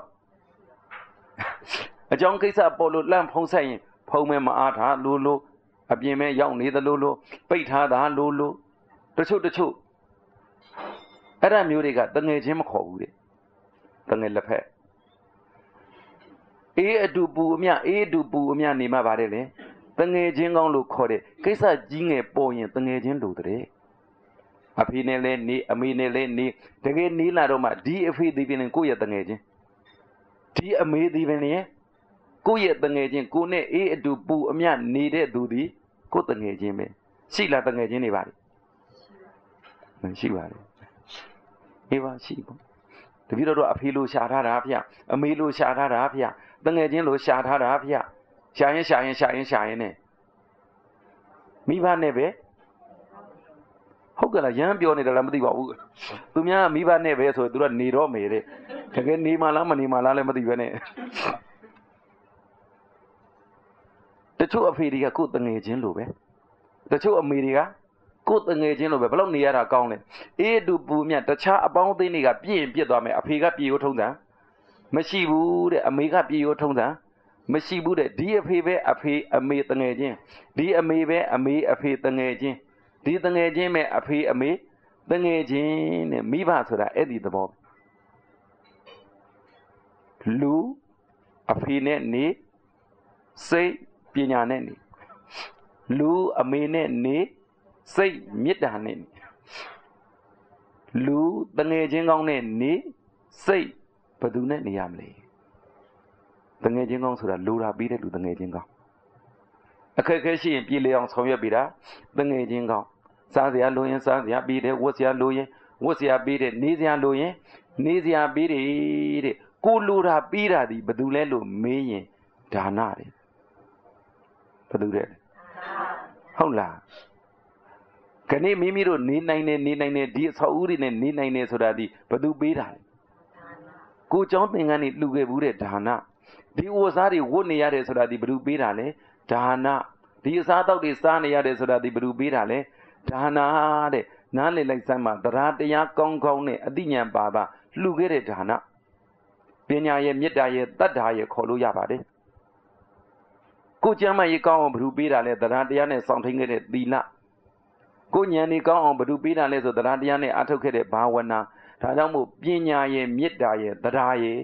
အကြောင်းကိစ္စပေါ်လို့လန့်ဖုံးဆက်ရင်ဖုံးမဲမအားထားလို့လို့အပြင်မဲရောက်နေသလိုလိုပိတ်ထားတာလို့လို့တချို့တချို့အဲ့ဒါမျိုးတွေကတငယ်ချင်းမခေါ်ဘူးတဲ့တငယ်လက်ဖက်အေးအတူပူအမြအေးအတူပူအမြနေမှပါတယ်လေတငယ်ချင်းကောင်းလို့ခေါ်တယ်ကိစ္စကြီးငယ်ပေါ်ရင်တငယ်ချင်းလို့တဲ့အဖေနဲ့လည်းနေအမေနဲ့လည်းနေတကယ်နေလာတော့မှဒီအဖေဒီပင်ကိုယ့်ရဲ့တငယ်ချင်းဒီအမေဒီပင်လည်းကိုယ့်ရဲ့တငယ်ချင်းကိုနဲ့အေးအတူပူအမြနေတဲ့သူဒီကိုယ့်တငယ်ချင်းပဲရှိလားတငယ်ချင်းတွေပါလေမရှိပါဘူးအေးပါရှိပါတပည့်တော်တို့အဖေလိုရှာထားတာဗျအမေလိုရှာထားတာဗျတငယ်ချင်းလိုရှာထားတာဗျရှာရင်ရှာရင်ရှာရင်ရှာရင်နဲ့မိဘနဲ့ပဲဟုတ်ကဲ့လားရမ်းပြောနေတယ်လားမသိပါဘူးသူများမိဘနဲ့ပဲဆိုသူကနေတော့မေတဲ့တကယ်နေမှလားမနေမှလားလည်းမသိပဲနဲ့တချို့အဖေတွေကကိုယ်တငယ်ချင်းလိုပဲတချို့အမေတွေကကိုယ်တငယ်ချင်းလိုပဲဘယ်လောက်နေရတာကောင်းလဲအေးတူပူမြတ်တခြားအပေါင်းအသင်းတွေကပြည့်ရင်ပြည့်သွားမယ်အဖေကပြေရိုးထုံးတာမရှိဘူးတဲ့အမေကပြေရိုးထုံးတာမရှိဘူးတဲ့ဒီအဖေပဲအဖေအမေတငယ်ချင်းဒီအမေပဲအမေအဖေတငယ်ချင်းဒီတငယ်ချင်းပဲအဖေအမေတငယ်ချင်းနဲ့မိဘဆိုတာအဲ့ဒီသဘောလူအဖေနဲ့နေစိတ်ပညာနဲ့နေလူအမေနဲ့နေစိတ်မေတ္တာနဲ့နေလူတငယ်ချင်းကောင်းနဲ့နေစိတ်ဘယ်သူနဲ့နေရမလဲတငယ်ချင်းကောင်းဆိုတာလိုတာပြီးတဲ့လူတငယ်ချင်းကောင်းအခက်အခဲရှိရင်ပြည်လေအောင်ဆောင်ရွက်ပြီးတာတငယ်ချင်းကောင်းစားစရာလိုရင်စားစရာပြီးတယ်ဝတ်စရာလိုရင်ဝတ်စရာပြီးတယ်နေစရာလိုရင်နေစရာပြီးတယ်တဲ့ကိုလိုတာပြီးတာဒီဘယ်သူလဲလို့မေးရင်ဒါနတယ်ဘယ်သူလဲဟုတ်လားခဏမိမိတို့နေနိုင်နေနေနိုင်နေဒီအဆောက်အဦတွေနဲ့နေနိုင်နေဆိုတာဒီဘယ်သူပေးတာလဲကိုเจ้าသင်္ကန်းနေလှူခဲ့ဘူးတဲ့ဒါနဒီဝတ်စားတွေဝတ်နေရတယ်ဆိုတာဒီဘယ်သူပေးတာလဲဒါနဒီအစားတောက်တွေစားနေရတယ်ဆိုတာဒီဘယ်သူပေးတာလဲဒါနာတဲ့နားလည်လိုက်စမ်းမှာတရားတရားကောင်းကောင်းနဲ့အသိဉာဏ်ပါပါလှူခဲ့တဲ့ဒါနပညာရဲ့မေတ္တာရဲ့တတ္တာရဲ့ခေါ်လို့ရပါတယ်ကိုကျမ်းမကြီးကောင်းအောင်ဘယ်သူပေးတာလဲတရားတရားနဲ့စောင့်ထိန်ခဲ့တဲ့သီလကိုဉာဏ်นี่ကောင်းအောင်ဘယ်သူပေးတာလဲဆိုတရားတရားနဲ့အထုတ်ခဲ့တဲ့ဘာဝနာဒါကြောင့်မို့ပညာရဲ့မေတ္တာရဲ့တရားရဲ့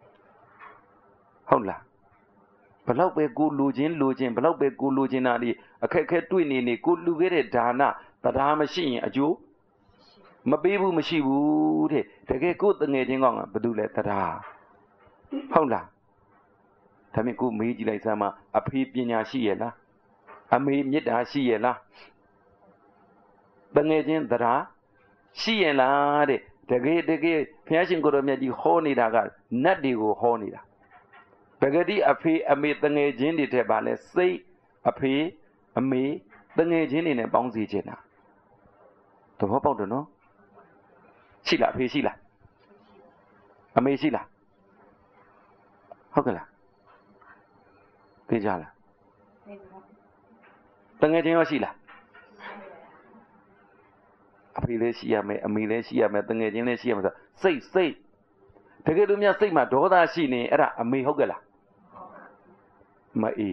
ဟုတ်လားဘလောက်ပဲကိုလူချင်းလူချင်းဘလောက်ပဲကိုလူချင်းတာဒီအခက်ခဲတွေ့နေနေကိုလူခဲ့တဲ့ဒါနတရားမရှိရင်အကျိုးမပေးဘူးမရှိဘူးတဲ့တကယ်ကိုတငယ်ချင်းကောင်းကဘာလို့လဲတရားဟုတ်လားဒါမြင်ကိုမေးကြည့်လိုက်စမ်းမအဖေပညာရှိရဲ့လားအမေမေတ္တာရှိရဲ့လားတငယ်ချင်းတရားရှိရဲ့လားတဲ့တကယ်တကယ်ဘုရားရှင်ကိုရောမြတ်ကြီးဟောနေတာကနတ်တွေကိုဟောနေတာပဂတိအဖေအမေတငယ်ချင်းတွေတဲ့ပါလဲစိတ်အဖေအမေတငယ်ချင်းတွေနဲ့ပေါင်းစီခြင်းတာသဘောပေါက်တယ်နော်ရှိလားအဖေရှိလားအမေရှိလားဟုတ်ကဲ့လားသိကြလားတငယ်ချင်းရောရှိလားအဖေလည်းရှိရမယ်အမေလည်းရှိရမယ်တငယ်ချင်းလည်းရှိရမယ်ဆိုစိတ်စိတ်တကယ်လို့များစိတ်မှာဒေါသရှိနေအဲ့ဒါအမေဟုတ်ကဲ့လားမအေး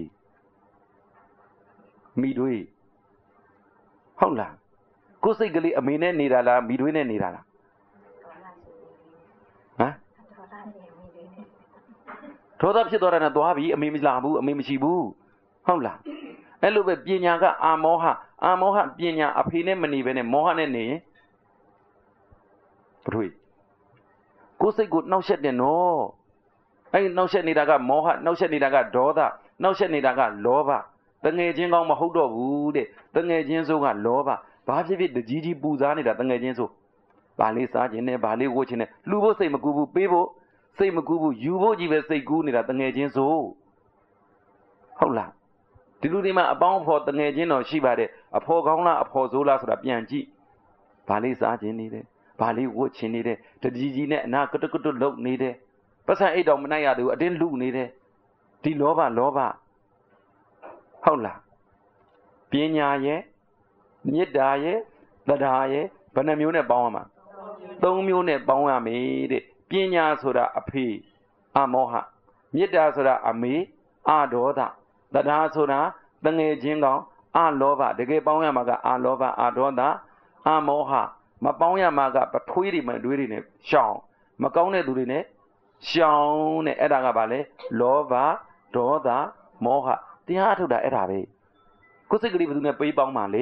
မိတွေးဟုတ်လားကိုယ်စိတ်ကလေးအမေနဲ့နေတာလားမိတွေးနဲ့နေတာလားဟမ်ဒေါသဖြစ်သွားတာနဲ့သွားပြီအမေမလာဘူးအမေမရှိဘူးဟုတ်လားအဲ့လိုပဲပညာကအာမောဟအာမောဟပညာအဖေနဲ့မနေဘဲနဲ့မောဟနဲ့နေရင်ဘယ်လိုကိုယ်စိတ်ကိုနှောက်ယှက်တယ်နော်အဲ့နှောက်ယှက်နေတာကမောဟနှောက်ယှက်နေတာကဒေါသနှောက်ယှက်နေတာကလောဘတငယ်ချင်းကောင်းမဟုတ်တော့ဘူးတဲ့တငယ်ချင်းဆိုးကလောဘဘာဖြစ်ဖြစ်တကြီးကြီးပူစားနေတာတငယ်ချင်းဆိုဘာလေးစားခြင်းနဲ့ဘာလေးဝတ်ခြင်းနဲ့လှူဖို့စိတ်မကူဘူးပေးဖို့စိတ်မကူဘူးယူဖို့ကြီးပဲစိတ်ကူးနေတာတငယ်ချင်းဆိုဟုတ်လားဒီလူတွေမှာအပေါင်းအဖော်တငယ်ချင်းတော်ရှိပါတယ်အဖော်ကောင်းလားအဖော်ဆိုးလားဆိုတာပြန်ကြည့်ဘာလေးစားခြင်းနေတယ်ဘာလေးဝတ်ခြင်းနေတယ်တကြီးကြီးနဲ့အနာကတုကတုလုံနေတယ်ပတ်စံအိတ်တော်မနိုင်ရသေးဘူးအတင်းလူနေတယ်ဒီလောဘလောဘဟုတ်လားပညာရဲ့မေတ္တာရဲ့တရားရဲ့ဘယ်နှမျိုးနဲ့ပေါင်းရမှာသုံးမျိုးနဲ့ပေါင်းရမယ်တဲ့ပညာဆိုတာအဖေအမောဟမေတ္တာဆိုတာအမေအဒေါသတရားဆိုတာတငယ်ချင်းကောင်အလောဘတကယ်ပေါင်းရမှာကအလောဘအဒေါသအမောဟမပေါင်းရမှာကပထွေးတွေမတွေးတွေနဲ့ရှောင်မကောင်းတဲ့သူတွေနဲ့ရှောင်တဲ့အဲ့ဒါကဘာလဲလောဘဒေါသမောဟတရားထုတ်တာအဲ့ဒါပဲကိုယ်စိတ်ကလေးဘယ်သူနဲ့ပေးပေါင်းမှာလဲ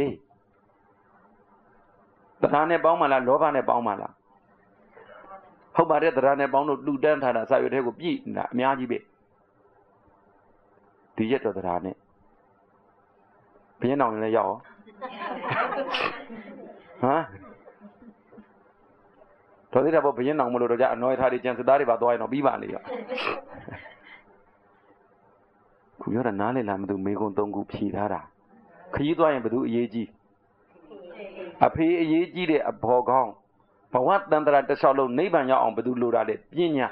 တရားနဲ့ပေါင်းမှာလားလောဘနဲ့ပေါင်းမှာလားဟုတ်ပါတယ်တရားနဲ့ပေါင်းလို့လူတန်းထားတာစာရွက်ထဲကိုပြည့်နေတာအများကြီးပဲဒီရက်တော်တရားနဲ့ဘင်းအောင်လည်းရောက်ဟမ်တော်သေးတယ်ပေါ့ဘင်းအောင်မလို့တော့ကြအနော်ထားတွေကျန်စစ်သားတွေပါသွားရင်တော့ပြီးပါလေရောခုပြောတာနားလေလားမသူမေကွန်သုံးခုဖြီထားတာခရီးသွားရင်ဘသူအရေးကြီးအဖေအရေးကြီးတဲ့အဘောကောင်းဘဝတန်တရာတစ်လျှောက်လုံးနိဗ္ဗာန်ရောက်အောင်ဘသူလိုတာလဲပညာ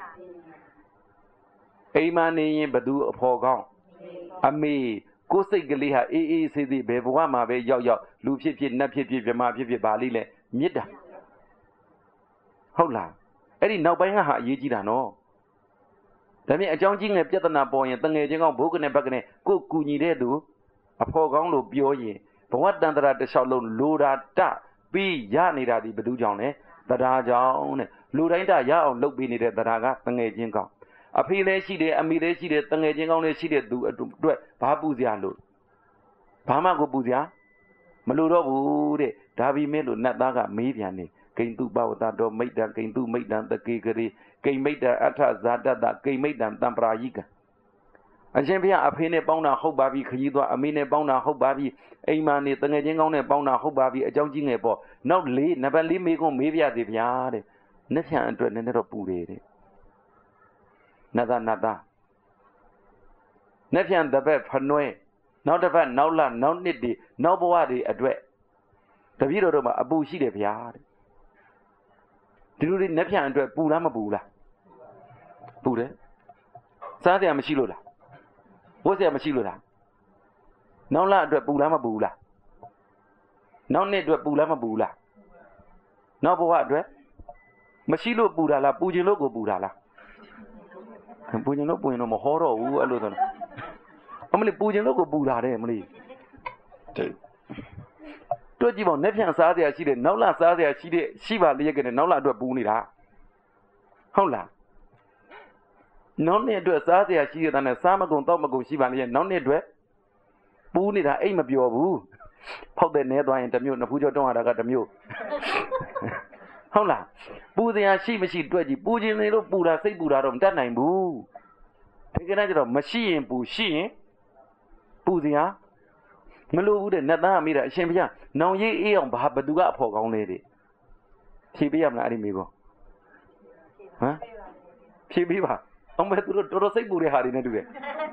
အိမ်မနေရင်ဘသူအဖော်ကောင်းအမေကိုယ်စိတ်ကလေးဟာအေးအေးဆေးဆေးဘယ်ဘဝမှာပဲရောက်ရောက်လူဖြစ်ဖြစ်နတ်ဖြစ်ဖြစ်ဗမာဖြစ်ဖြစ်ဗာလိလဲမေတ္တာဟုတ်လားအဲ့ဒီနောက်ပိုင်းကဟာအရေးကြီးတာနော်ဒါမြင်အကြောင်းကြီးငယ်ပြဿနာပေါ်ရင်တငယ်ချင်းကောင်းဘုကနေဘက်ကနေကိုကူညီတဲ့သူအဖော်ကောင်းလို့ပြောရင်ဘဝတန်တရာတစ်လျှောက်လုံးလိုတာတပြီးရနေတာဒီဘယ်သူကြောင့်လဲတရားကြောင့်တဲ့လူတိုင်းတရအောင်လုပ်ပေးနေတဲ့တရားကတငယ်ချင်းကောင်းအဖေလည်းရှိတယ်အမေလည်းရှိတယ်တငယ်ချင်းကောင်းလည်းရှိတဲ့သူအတွက်ဘာပူစရာလို့ဘာမှကိုပူစရာမလိုတော့ဘူးတဲ့ဒါပေမဲ့လို့နတ်သားကမေးပြန်နေကိန္တုပဝတ္တတော်မိတ်တံကိန္တုမိတ်တံတကေကရေကိမိတ်တံအထဇာတတကိမိတ်တံတံပရာယိကအရှင်ဘုရားအဖေနဲ့ပေါင်းတာဟုတ်ပါပြီခကြီးသွားအမေနဲ့ပေါင်းတာဟုတ်ပါပြီအိမ်မနေတငယ်ချင်းကောင်းနဲ့ပေါင်းတာဟုတ်ပါပြီအကြောင်းကြီးငယ်ပေါ့နောက်လေးနံပါတ်လေးမေးခွန်းမေးပြစီဗျာတဲ့နှစ်ဖြန်အတွက်နည်းနည်းတော့ပူတယ်တဲ့နတ်သားနတ်သားနှစ်ဖြန်တစ်ပတ်ဖနွဲနောက်တစ်ပတ်နောက်လနောက်နှစ်တွေနောက်ဘဝတွေအတွက်တပည့်တော်တို့မှာအပူရှိတယ်ဗျာတဲ့ဒီလိုတွေနှစ်ဖြန်အတွက်ပူလားမပူလားပူတယ်စားစရာမရှိလို့လားဝတ်စရာမရှိလို့လားနောက်လအတွက်ပူလားမပူလားနောက်နှစ်အတွက်ပူလားမပူလားနောက်ဘဝအတွက်မရှိလို့ပူတာလားပူခြင်းလို့ကိုပူတာလားပူခြင်းလို့ပူရင်တော့မဟောတော့ဘူးအဲ့လိုဆိုတော့အမလေးပူခြင်းလို့ကိုပူတာတဲ့မလေးတွေ့ကြည့်ပေါ့နှစ်ဖြန်စားစရာရှိတယ်နောက်လစားစရာရှိတဲ့ရှိပါလျက်ကနဲ့နောက်လအတွက်ပူနေတာဟုတ်လားနောက်နှစ်အတွက်စားစရာရှိတဲ့နဲ့စားမကုန်တောက်မကုန်ရှိပါလေနောက်နှစ်အတွက်ပူးနေတာအိတ်မပျော်ဘူးဖောက်တဲ့နဲသွားရင်တစ်မျိုးနှစ်ဖူးကျော်တောင်းရတာကတစ်မျိုးဟုတ်လားပူစရာရှိမရှိတွေ့ကြည့်ပူခြင်းနေလို့ပူတာစိတ်ပူတာတော့မတတ်နိုင်ဘူးဒီကနေ့ကျတော့မရှိရင်ပူရှိရင်ပူစရာမလိုဘူးတဲ့နတ်သားအမိတာအရှင်ဘုရားနောင်ရေးအေးအောင်ဘာဘသူကအဖို့ကောင်းလဲတဲ့ဖြေပေးရမလားအဲ့ဒီမိကောဟမ်ဖြေပေးပါအောင်မဲ့သူတို့တော်တော်စိတ်ပူတဲ့ဟာတွေနဲ့တူတယ်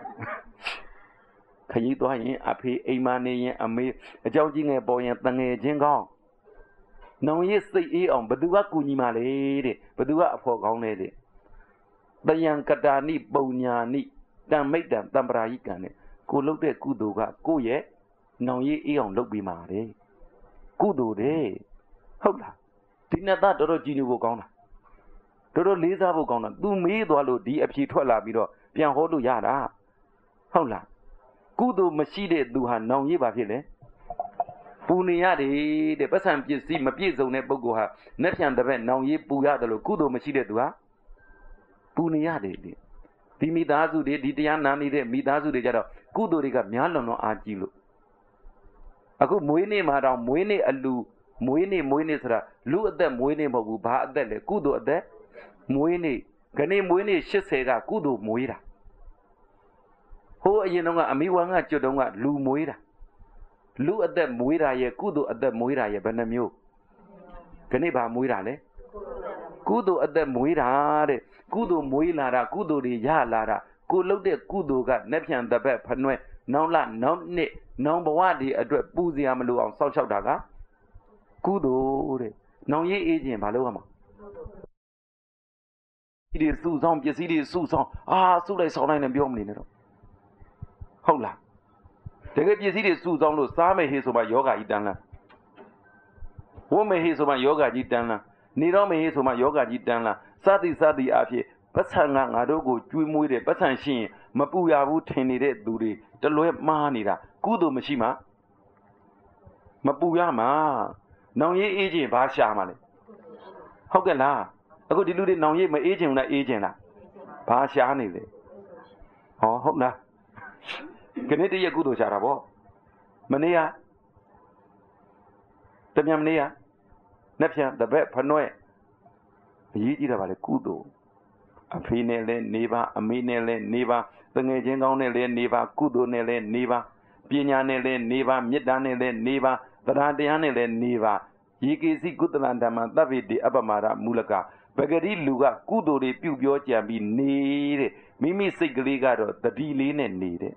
ခရီးသွားရင်အဖေအိမ်မနေရင်အမေအကြောင်းကြီးငယ်ပေါ်ရင်တငယ်ချင်းကောင်းနောင်ရစ်စိတ်အေးအောင်ဘသူကကူညီမှလဲတဲ့ဘသူကအဖို့ကောင်းလဲတဲ့တယံကတာနိပုံညာနိတံမိတ်တံတံပရာယိကံနဲ့ကိုလုပ်တဲ့ကုသိုလ်ကကိုယ့်ရဲ့နောင်ရစ်အေးအောင်လုပ်ပြီးမှာတဲ့ကုသိုလ်တဲ့ဟုတ်လားဒီနှစ်သားတော်တော်ကြည်ညိုဖို့ကောင်းတာတော်တော်လေးစားဖို့ကောင်းတာသူမေးသွားလို့ဒီအဖြေထွက်လာပြီးတော့ပြန်ဟောလို့ရတာဟုတ်လားကုသိုလ်မရှိတဲ့သူဟာနောင်ရစ်ပါဖြစ်လေပူနေရတယ်တဲ့ပတ်စံပစ္စည်းမပြည့်စုံတဲ့ပုဂ္ဂိုလ်ဟာနှက်ဖြန်တစ်ပတ်နောင်ရစ်ပူရတယ်လို့ကုသိုလ်မရှိတဲ့သူဟာပူနေရတယ်တဲ့ဒီမိသားစုတွေဒီတရားနာနေတဲ့မိသားစုတွေကြတော့ကုသိုလ်တွေကများလွန်တော့အားကြီးလို့အခုမွေးနေ့မှာတော့မွေးနေ့အလူမွေးနေ့မွေးနေ့ဆိုတာလူအသက်မွေးနေ့မဟုတ်ဘူးဘာအသက်လဲကုသိုလ်အသက်မွေးနေ့ခနေ့မွေးနေ့၈၀ကကုသိုလ်မွေးတာဟိုအရင်တော့ကအမိဝါငါကျွတ်တော့ကလူမွေးတာလူအသက်မွေးတာရဲ့ကုသိုလ်အသက်မွေးတာရဲ့ဘယ်နှမျိုးခနေ့ဘာမွေးတာလဲကုသိုလ်အသက်မွေးတာတဲ့ကုသိုလ်မွေးလာတာကုသိုလ်တွေရလာတာကိုလှုပ်တဲ့ကုသိုလ်ကနှက်ဖြန်တပတ်ဖနွဲနောင်လနောက်နှစ်နောင်ဘဝတွေအတွက်ပူစရာမလိုအောင်စောင့်ရှောက်တာကကုသိုလ်တဲ့နောင်ရေးအေးခြင်းဘာလို့ရမှာဒီစုဆောင်ပစ္စည်းတွေစုဆောင်အာစုလိုက်ဆောင်လိုက်နဲ့ပြောမနေနဲ့တော့ဟုတ်လားတကယ်ပစ္စည်းတွေစုဆောင်လို့စားမယ်ဟေးဆိုမှယောဂကြီးတန်းလားဝတ်မယ်ဟေးဆိုမှယောဂကြီးတန်းလားနေတော့မယ်ဟေးဆိုမှယောဂကြီးတန်းလားစသည်စသည်အဖြစ်ပတ်ဆံကငါတို့ကိုကျွေးမွေးတဲ့ပတ်ဆံရှိရင်မပူရဘူးထင်နေတဲ့သူတွေတလွဲမှားနေတာကုသိုလ်မရှိမှမပူရမှာနောင်ရေးအေးခြင်းဘာရှာမှာလဲဟုတ်ကဲ့လားအခုဒီလူတွေနောင်ရေးမအေးခြင်းလားအေးခြင်းလားဘာရှာနေလဲဟောဟုတ်လားခဏတည်းရကုသိုလ်ရှာတာဗောမနေ့ကတမြန်မနေ့ကနှစ်ဖြန်တပည့်ဖနွဲ့အရေးကြီးတာပါလေကုသိုလ်အဖေနဲ့လည်းနေပါအမေနဲ့လည်းနေပါတငယ်ချင်းကောင်းနဲ့လည်းနေပါကုသိုလ်နဲ့လည်းနေပါပညာနဲ့လည်းနေပါမေတ္တာနဲ့လည်းနေပါတရားတရားနဲ့လည်းနေပါယေကေစီကုသလဓမ္မသဗ္ဗေတိအပ္ပမာဒမူလကပဂတိလူကကုသိုလ်တွေပြုပြောကြံပြီးနေတဲ့မိမိစိတ်ကလေးကတော့တတိလေးနဲ့နေတဲ့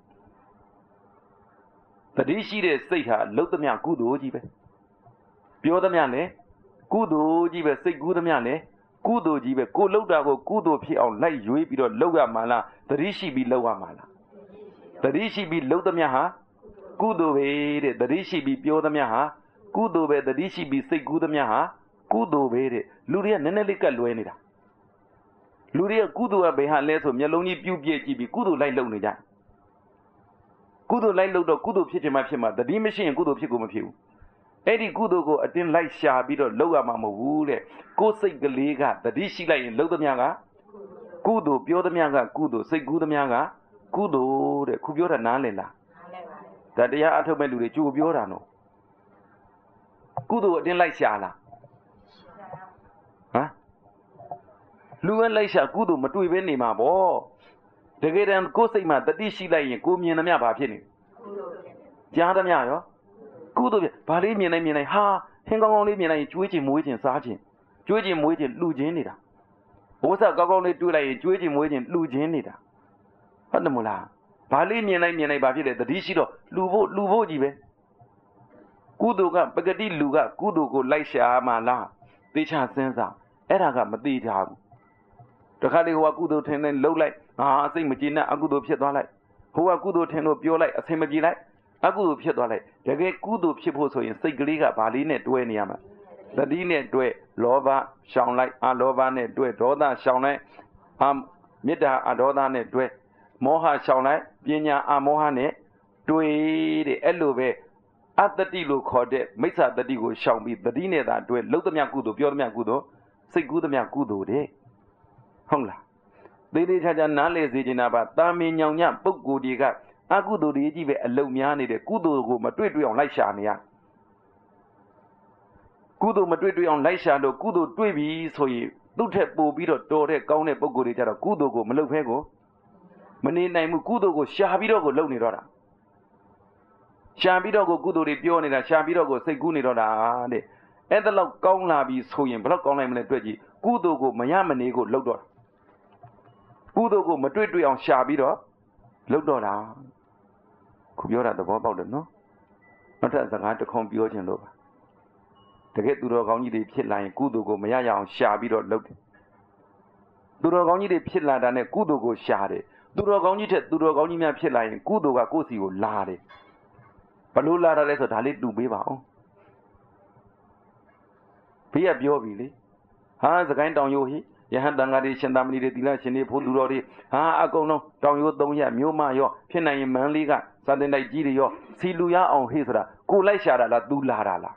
တတိရှိတဲ့စိတ်ဟာလှုပ်သမျှကုသိုလ်ကြီးပဲပြောသမျှလည်းကုသိုလ်ကြီးပဲစိတ်ကူးသမျှလည်းကုသိုလ်ကြီးပဲကိုလှုပ်တာကိုကုသိုလ်ဖြစ်အောင်လိုက်ရွေးပြီးတော့လှုပ်ရမှာလားတတိရှိပြီးလှုပ်ရမှာလားတတိရှိပြီးလှုပ်သမျှဟာကုသိုလ်ပဲတဲ့တတိရှိပြီးပြောသမျှဟာကုသိုလ်ပဲတတိရှိပြီးစိတ်ကူးသမျှဟာကုသိုလ်ပဲတဲ့လူတွေကနည်းနည်းလေးကတ်လွဲနေတာလူတွေကကုသိုလ်ကဘယ်ဟာလဲဆိုမျက်လုံးကြီးပြုတ်ပြည့်ကြည့်ပြီးကုသိုလ်လိုက်လှုပ်နေကြကုသိုလ်လိုက်လှုပ်တော့ကုသိုလ်ဖြစ်ချင်မှဖြစ်မှာတတိမရှိရင်ကုသိုလ်ဖြစ်ကိုမဖြစ်ဘူးအဲ့ဒီကုသိုလ်ကိုအတင်းလိုက်ရှာပြီးတော့လှုပ်ရမှာမဟုတ်ဘူးတဲ့ကိုယ်စိတ်ကလေးကတတိရှိလိုက်ရင်လှုပ်သမျှကကုသိုလ်ပြောသမျှကကုသိုလ်စိတ်ကူးသမျှကကုသိုလ်တဲ့ခုပြောတာနားလည်လားဒါတရားအထုတ်မဲ့လူတွေကြိုပြောတာနော်ကုသိုလ်အတင်းလိုက်ရှာလားဟမ်လူဝဲလိုက်ရှာကုသိုလ်မတွေ့ဘဲနေမှာပေါ့တကယ်တမ်းကိုယ်စိတ်မှာတတိရှိလိုက်ရင်ကိုမြင်သမျှဘာဖြစ်နေကြားသမျှရောကုသိုလ်ပြဘာလေးမြင်လိုက်မြင်လိုက်ဟာဟင်းကောင်းကောင်းလေးမြင်လိုက်ရင်ကျွေးချင်မွေးချင်စားချင်ကျွေးချင်မွေးချင်လှူခြင်းနေတာဘိုးစားကောင်းကောင်းလေးတွေးလိုက်ရင်ကျွေးချင်မွေးချင်လှူခြင်းနေတာဟုတ်တယ်မလားဘာလေးမြင်လိုက်မြင်လိုက်ဘာဖြစ်လဲတတိရှိတော့လှူဖို့လှူဖို့ကြီးပဲကုသိုလ်ကပဂတိလူကကုသိုလ်ကိုလိုက်ရှာမှလားသေချာစဉ်းစားအဲ့ဒါကမသေးကြဘူးတခါလေဟိုကကုသိုလ်ထင်တယ်လှုပ်လိုက်ဟာအစိတ်မကြည်နဲ့အကုသိုလ်ဖြစ်သွားလိုက်ဟိုကကုသိုလ်ထင်လို့ပြောလိုက်အစိတ်မကြည်လိုက်အကုသိုလ်ဖြစ်သွားလိုက်တကယ်ကုသိုလ်ဖြစ်ဖို့ဆိုရင်စိတ်ကလေးကဘာလေးနဲ့တွဲနေရမှာတတိနဲ့တွဲလောဘရှောင်လိုက်အလောဘနဲ့တွဲဒေါသရှောင်လိုက်အမေတ္တာအဒေါသနဲ့တွဲမောဟရှောင်လိုက်ပညာအမောဟနဲ့တွေးတဲ့အဲ့လိုပဲအတ္တိလို့ခေါ်တဲ့မိစ္ဆာတတိကိုရှောင်ပြီးတတိနဲ့သာတွဲလှုပ်သမျှကုသိုလ်ပြောသမျှကုသိုလ်စိတ်ကူးသမျှကုသိုလ်တဲ့ဟုတ်လားသေးသေးချာချာနားလည်စေချင်တာပါတာမင်ညောင်ညပုဂ္ဂိုလ်တွေကအကုသိုလ်တွေကြီးပဲအလုံများနေတဲ့ကုသိုလ်ကိုမတွေ့တွေ့အောင်လိုက်ရှာနေရကုသိုလ်မတွေ့တွေ့အောင်လိုက်ရှာလို့ကုသိုလ်တွေ့ပြီဆိုရင်သူ့ထက်ပိုပြီးတော့တော်တဲ့ကောင်းတဲ့ပုဂ္ဂိုလ်တွေကြတော့ကုသိုလ်ကိုမလုပ်ဖဲကိုမနေနိုင်ဘူးကုသိုလ်ကိုရှာပြီးတော့ကိုလုပ်နေတော့တာရှာပြီးတော့ကိုကုသိုလ်တွေပြောနေတာရှာပြီးတော့ကိုစိတ်ကူးနေတော့တာတဲ့အဲ့ဒါလောက်ကောင်းလာပြီဆိုရင်ဘယ်တော့ကောင်းနိုင်မလဲတွေ့ကြည့်ကုသိုလ်ကိုမရမနေကိုလုပ်တော့တာကုသိုလ်ကိုမတွေ့တွေ့အောင်ရှာပြီးတော့လုပ်တော့တာခုပြောတာသဘောပေါက်တယ်နော်နောက်ထပ်စကားတစ်ခုပြောခြင်းလို့ပါတကယ်သူတော်ကောင်းကြီးတွေဖြစ်လာရင်ကုသိုလ်ကိုမရရအောင်ရှာပြီးတော့လုပ်တယ်သူတော်ကောင်းကြီးတွေဖြစ်လာတာနဲ့ကုသိုလ်ကိုရှာတယ်သူတော်ကောင်းကြီးထက်သူတော်ကောင်းကြီးများဖြစ်လာရင်ကုသိုလ်ကကိုယ့်စီကိုလာတယ်ဘလို့လာတာလဲဆိုဒါလေးတူပေးပါအောင်ဘေးကပြောပြီလေဟာစကိုင်းတောင်ရိုးဟိယဟန်တန်ဃာတွေရှင်သာမဏေတွေသီလရှင်တွေဖို့သူတော်တွေဟာအကုန်လုံးတောင်ရိုးသုံးရက်မြို့မရောဖြစ်နိုင်ရင်မန်းလေးကစာတင်တိုက်ကြီးတွေရောစီလူရအောင်ဟိဆိုတာကိုလိုက်ရှာတာလားသူလာတာလား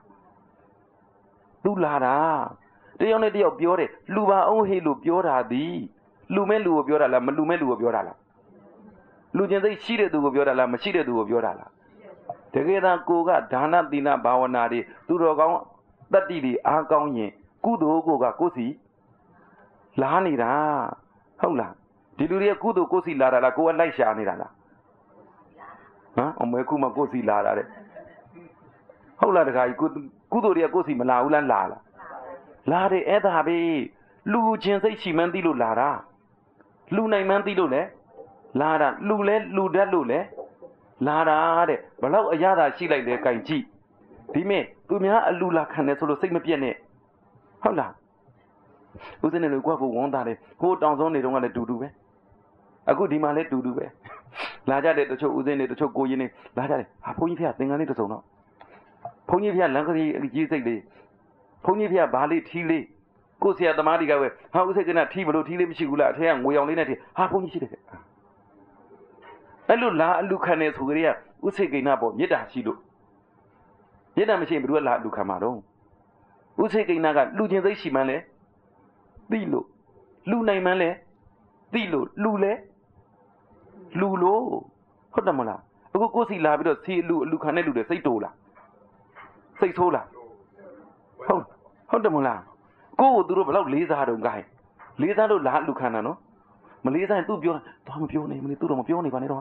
သူလာတာတယောက်နဲ့တယောက်ပြောတယ်လှူပါအောင်ဟိလို့ပြောတာသည်လူမဲ့လူကိုပြောတာလားမလူမဲ့လူကိုပြောတာလားလူချင်းစိတ်ရှိတဲ့သူကိုပြောတာလားမရှိတဲ့သူကိုပြောတာလားတကယ်တမ်းကိုကဒါနသီလဘာဝနာတွေသူတော်ကောင်းတတ္တိတွေအားကောင်းရင်ကုသိုလ်ကိုကကိုယ်စီလားနေတာဟုတ်လားဒီလူတွေကကုသိုလ်ကိုယ်စီလာတာလားကိုကလိုက်ရှာနေတာလားဟမ်အမေခုမှကိုယ်စီလာတာတဲ့ဟုတ်လားတခါကြီးကုကုသိုလ်တွေကကိုယ်စီမလာဘူးလားလာလားလာတယ်အဲ့ဒါပဲလူချင်းစိတ်ရှိမှန်းသိလို့လာတာလူနိုင်မှန်းသိလို့လေလာတာလူလဲလူတတ်လို့လေလာတာတဲ့ဘလောက်အရသာရှိလိုက်လဲကြိုင်ကြည့်ဒီမဲ့သူများအလူလာခံတယ်ဆိုလို့စိတ်မပြတ်နဲ့ဟုတ်လားဦးစင်းနေလို့ကိုယ့်ကိုဝန်းသားတယ်ဟိုတောင်စုံနေတော့ကလည်းတူတူပဲအခုဒီမှာလည်းတူတူပဲလာကြတဲ့တချို့ဦးစင်းနေတချို့ကိုရင်းနေလာကြတယ်ဟာဘုန်းကြီးဖေသင်္ကန်းလေးတစ်စုံတော့ဘုန်းကြီးဖေလမ်းကလေးကြီးစိတ်လေးဘုန်းကြီးဖေဘာလေးထီးလေးကိုဆရာသမားတွေကပဲဟာဦးစိတ်ကနထီးဘလို့ထီးလေးမရှိဘူးလားအထက်ကငွေရောင်လေးနဲ့ထီးဟာဘုန်းကြီးရှိတယ်အဲ့လိုလာအလူခံနေဆိုကြရဥစိတ်ကိန်းပေါ်မေတ္တာရှိလို့မေတ္တာမရှိရင်ဘယ်သူကလာအလူခံမှာတော့ဥစိတ်ကိန်းကလူချင်းစိတ်ရှိမှန်းလဲသိလို့လူနိုင်မှန်းလဲသိလို့လူလဲလူလို့ဟုတ်တယ်မလားအခုကိုယ်စီလာပြီးတော့စီအလူအလူခံတဲ့လူတွေစိတ်တိုးလားစိတ်ဆိုးလားဟုတ်ဟုတ်တယ်မလားကိုယ့်ကိုသူတို့ဘယ်လောက်လေးစားတော့ gain လေးစားလို့လာအလူခံတာနော်မလေးစားရင်သူပြောတော့မပြောနေမလေးသူတော့မပြောနေပါနဲ့တော့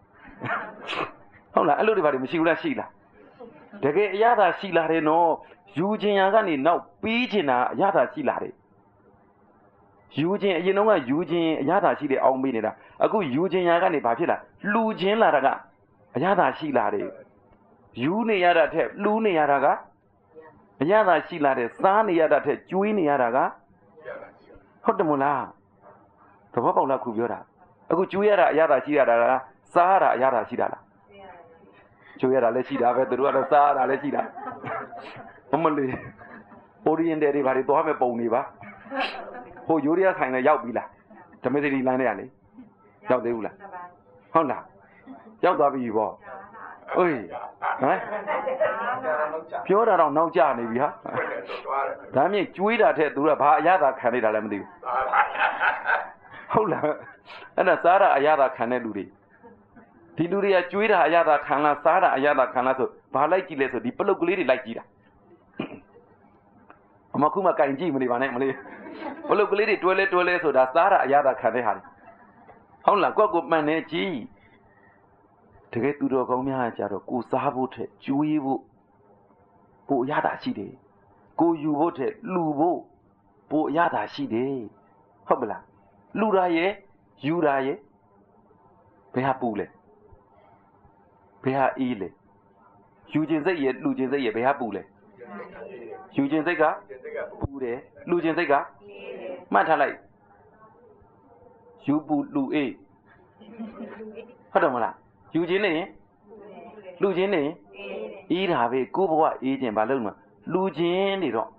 ဟုတ်လားအဲ့လိုတွေဘာတွေမရှိဘူးလားရှိလားတကယ်အရသာရှိလာတယ်နော်ယူခြင်းရာကနေနောက်ပြီးခြင်းတာအရသာရှိလာတယ်ယူခြင်းအရင်တော့ကယူခြင်းအရသာရှိတယ်အောင်ပေးနေတာအခုယူခြင်းရာကနေဘာဖြစ်လာလှူခြင်းလာတာကအရသာရှိလာတယ်ယူနေရတာထက်လှူနေရတာကအရသာရှိလာတယ်စားနေရတာထက်ကျွေးနေရတာကဟုတ်တယ်မလားသဘောပေါက်လားခုပြောတာအခုကျွေးရတာအရသာရှိရတာလားစားရတာအရသာရှိတာလားကျွေးရတာလည်းရှိတာပဲသူတို့ကတော့စားရတာလည်းရှိတာအမလေးအိုရီယန်တယ်တွေဘာတွေသွားမဲ့ပုံနေပါဟိုယူရီးယားဆိုင်လည်းရောက်ပြီလားဓမ္မစရီလိုင်းနဲ့ရလေရောက်သေးဘူးလားဟုတ်လားရောက်သွားပြီပေါ့အေးဟမ်ပြောတာတော့နောက်ကျနေပြီဟာဒါမြင့်ကျွေးတာထက်သူကဘာအရသာခံနေတာလဲမသိဘူးဟုတ်လားအဲ့ဒါစားတာအရသာခံတဲ့လူတွေဒီလူတွေကကျွေးတာအရသာခံလားစားတာအရသာခံလားဆိုဘာလိုက်ကြည့်လဲဆိုဒီပလုတ်ကလေးတွေလိုက်ကြည့်တာအမခုမှကင်ကြည့်မနေပါနဲ့မလေးဘလုတ်ကလေးတွေတွဲလဲတွဲလဲဆိုတာစားတာအရသာခံတဲ့ဟာတွေဟုတ်လားကိုယ့်ကိုမှန်နေကြည့်တကယ်သူတော်ကောင်းများကြတော့ကိုစားဖို့ထက်ကျွေးဖို့ပိုအရသာရှိတယ်ကိုယူဖို့ထက်လှူဖို့ပိုအရသာရှိတယ်ဟုတ်ပလားလှူတာရဲ့ယူတာရဲ့ဘယ်ဟာပူလဲဘယ်ဟာအေးလဲယူခြင်းစိတ်ရဲ့လှူခြင်းစိတ်ရဲ့ဘယ်ဟာပူလဲယူခြင်းစိတ်ကပူတယ်လှူခြင်းစိတ်ကမှတ်ထားလိုက်ယူပူလှူအေးဟုတ်တယ်မလားယူခြင်းနေရင်လှူခြင်းနေရင်အေးတာပဲကိုယ့်ဘဝအေးခြင်းဘာလို့လဲလှူခြင်းနေတော့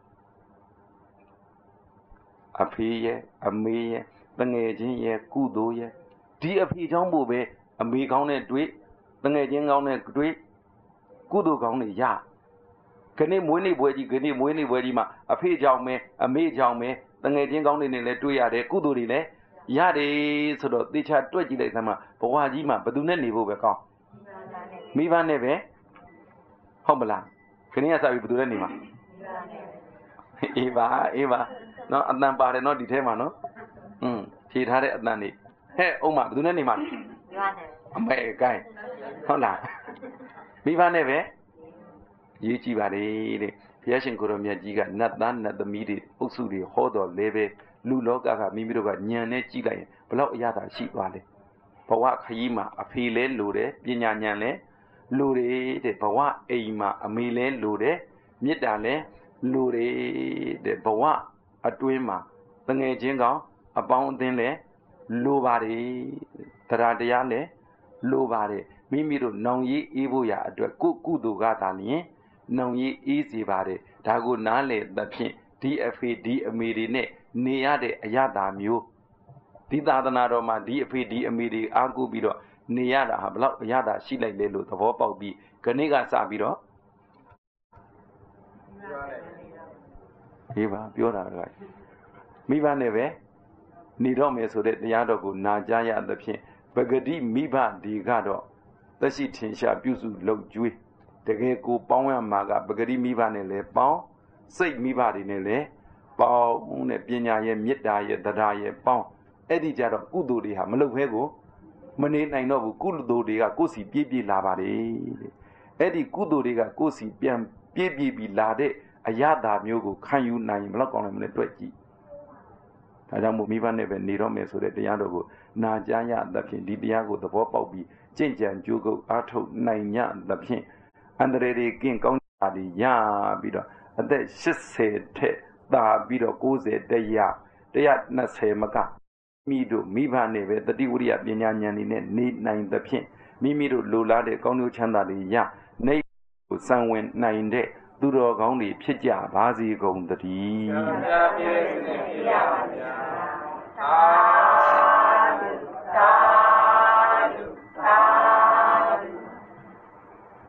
အဖေရဲ့အမေရဲ့တငယ်ချင်းရဲ့ကုသိုလ်ရဲ့ဒီအဖေချောင်းဖို့ပဲအမေကောင်းတဲ့တွေ့တငယ်ချင်းကောင်းတဲ့တွေ့ကုသိုလ်ကောင်းတွေရခဏမွေးနေ့ပွဲကြီးခဏမွေးနေ့ပွဲကြီးမှာအဖေချောင်းမဲအမေချောင်းမဲတငယ်ချင်းကောင်းတွေနဲ့လည်းတွေ့ရတယ်ကုသိုလ်တွေလည်းရတယ်ဆိုတော့တေချာတွက်ကြည့်လိုက်သမှာဘဝကြီးမှာဘယ်သူနဲ့နေဖို့ပဲကောင်းမိဘနဲ့ပဲဟုတ်မလားခဏကစပြီးဘယ်သူနဲ့နေမှာအေးပါအေးပါနော်အတန်ပါတယ်နော်ဒီထဲမှာနော်อืมဖြေထားတဲ့အတန်နေဟဲ့အုံးမဘယ်သူနဲ့နေမှာမိဘနဲ့အမေကိုင်းဟုတ်လားမိဘနဲ့ပဲရေးကြည့်ပါလေတဲ့ဘုရားရှင်ကိုရောမြတ်ကြီးကနတ်သားနတ်သမီးတွေအုပ်စုတွေဟောတော်လဲပဲလူလောကကမိမိတို့ကညံနဲ့ကြည့်လိုက်ရင်ဘလောက်အရသာရှိသွားလဲဘဝခရီးမှာအဖေလဲလိုတယ်ပညာဉာဏ်လဲလိုတယ်တဲ့ဘဝအိမ်မှာအမေလဲလိုတယ်မေတ္တာလဲလိုတယ်တဲ့ဘဝအတွင်းမှာတငယ်ချင်းကောင်အပေါင်းအသင်းလဲလိုပါတယ်တရားတရားလဲလိုပါတယ်မိမိတို့နောင်ရေးအေးဖို့ရအတွက်ကိုကုသိုလ်ကသာလျှင်နောင်ရေးအေးစေပါတယ်ဒါကိုနားလေသဖြင့်ဒီအဖေဒီအမေတွေနဲ့နေရတဲ့အရသာမျိုးဒီသာသနာတော်မှာဒီအဖေဒီအမေတွေအားကိုးပြီးတော့နေရတာဟာဘလောက်အရသာရှိလိုက်လဲလို့သဘောပေါက်ပြီးခဏကစပြီးတော့ဒီပါပြောတာကမိဘနဲ့ပဲနေတော့မယ်ဆိုတဲ့တရားတော်ကိုနာကြားရသဖြင့်ပဂတိမိဘဒီကတော့သက်ရှိထင်ရှားပြုစုလှုပ်ကြွေးတကယ်ကိုပေါင်းရမှာကပဂတိမိဘနဲ့လည်းပေါင်းစိတ်မိဘတွေနဲ့လည်းပေါင်းနဲ့ပညာရဲ့မေတ္တာရဲ့တရားရဲ့ပေါင်းအဲ့ဒီကြတော့ကုသိုလ်တွေဟာမလုပ်ဘဲကိုမနေနိုင်တော့ဘူးကုသိုလ်တွေကကိုယ်စီပြည့်ပြည့်လာပါတယ်တဲ့အဲ့ဒီကုသိုလ်တွေကကိုယ်စီပြန်ပြည့်ပြည့်ပြီးလာတဲ့အရသာမျိုးကိုခံယူနိုင်ရင်ဘယ်တော့ကောင်းလဲမလဲတွေ့ကြည့်ဒါကြောင့်မို့မိဘနဲ့ပဲနေတော့မယ်ဆိုတဲ့တရားတော်ကိုနာကြားရသဖြင့်ဒီတရားကိုသဘောပေါက်ပြီးကြင်ကြံကြိုးကုပ်အားထုတ်နိုင်ညသဖြင့်အန္တရာယ်တွေကင်းကောင်းတာတွေရပြီးတော့အသက်ရှစ်ဆယ်ထက်သာပြီးတော့ကိုးဆယ်တရားတရားနှစ်ဆယ်မကမိတို့မိဘနဲ့ပဲတတိဝရိယပညာဉာဏ်တွေနဲ့နေနိုင်သဖြင့်မိမိတို့လိုလားတဲ့ကောင်းကျိုးချမ်းသာတွေရနေကိုစံဝင်နိုင်တဲ့သူတော်ကောင်းတွေဖြစ်ကြပါစေကုန်သတည်း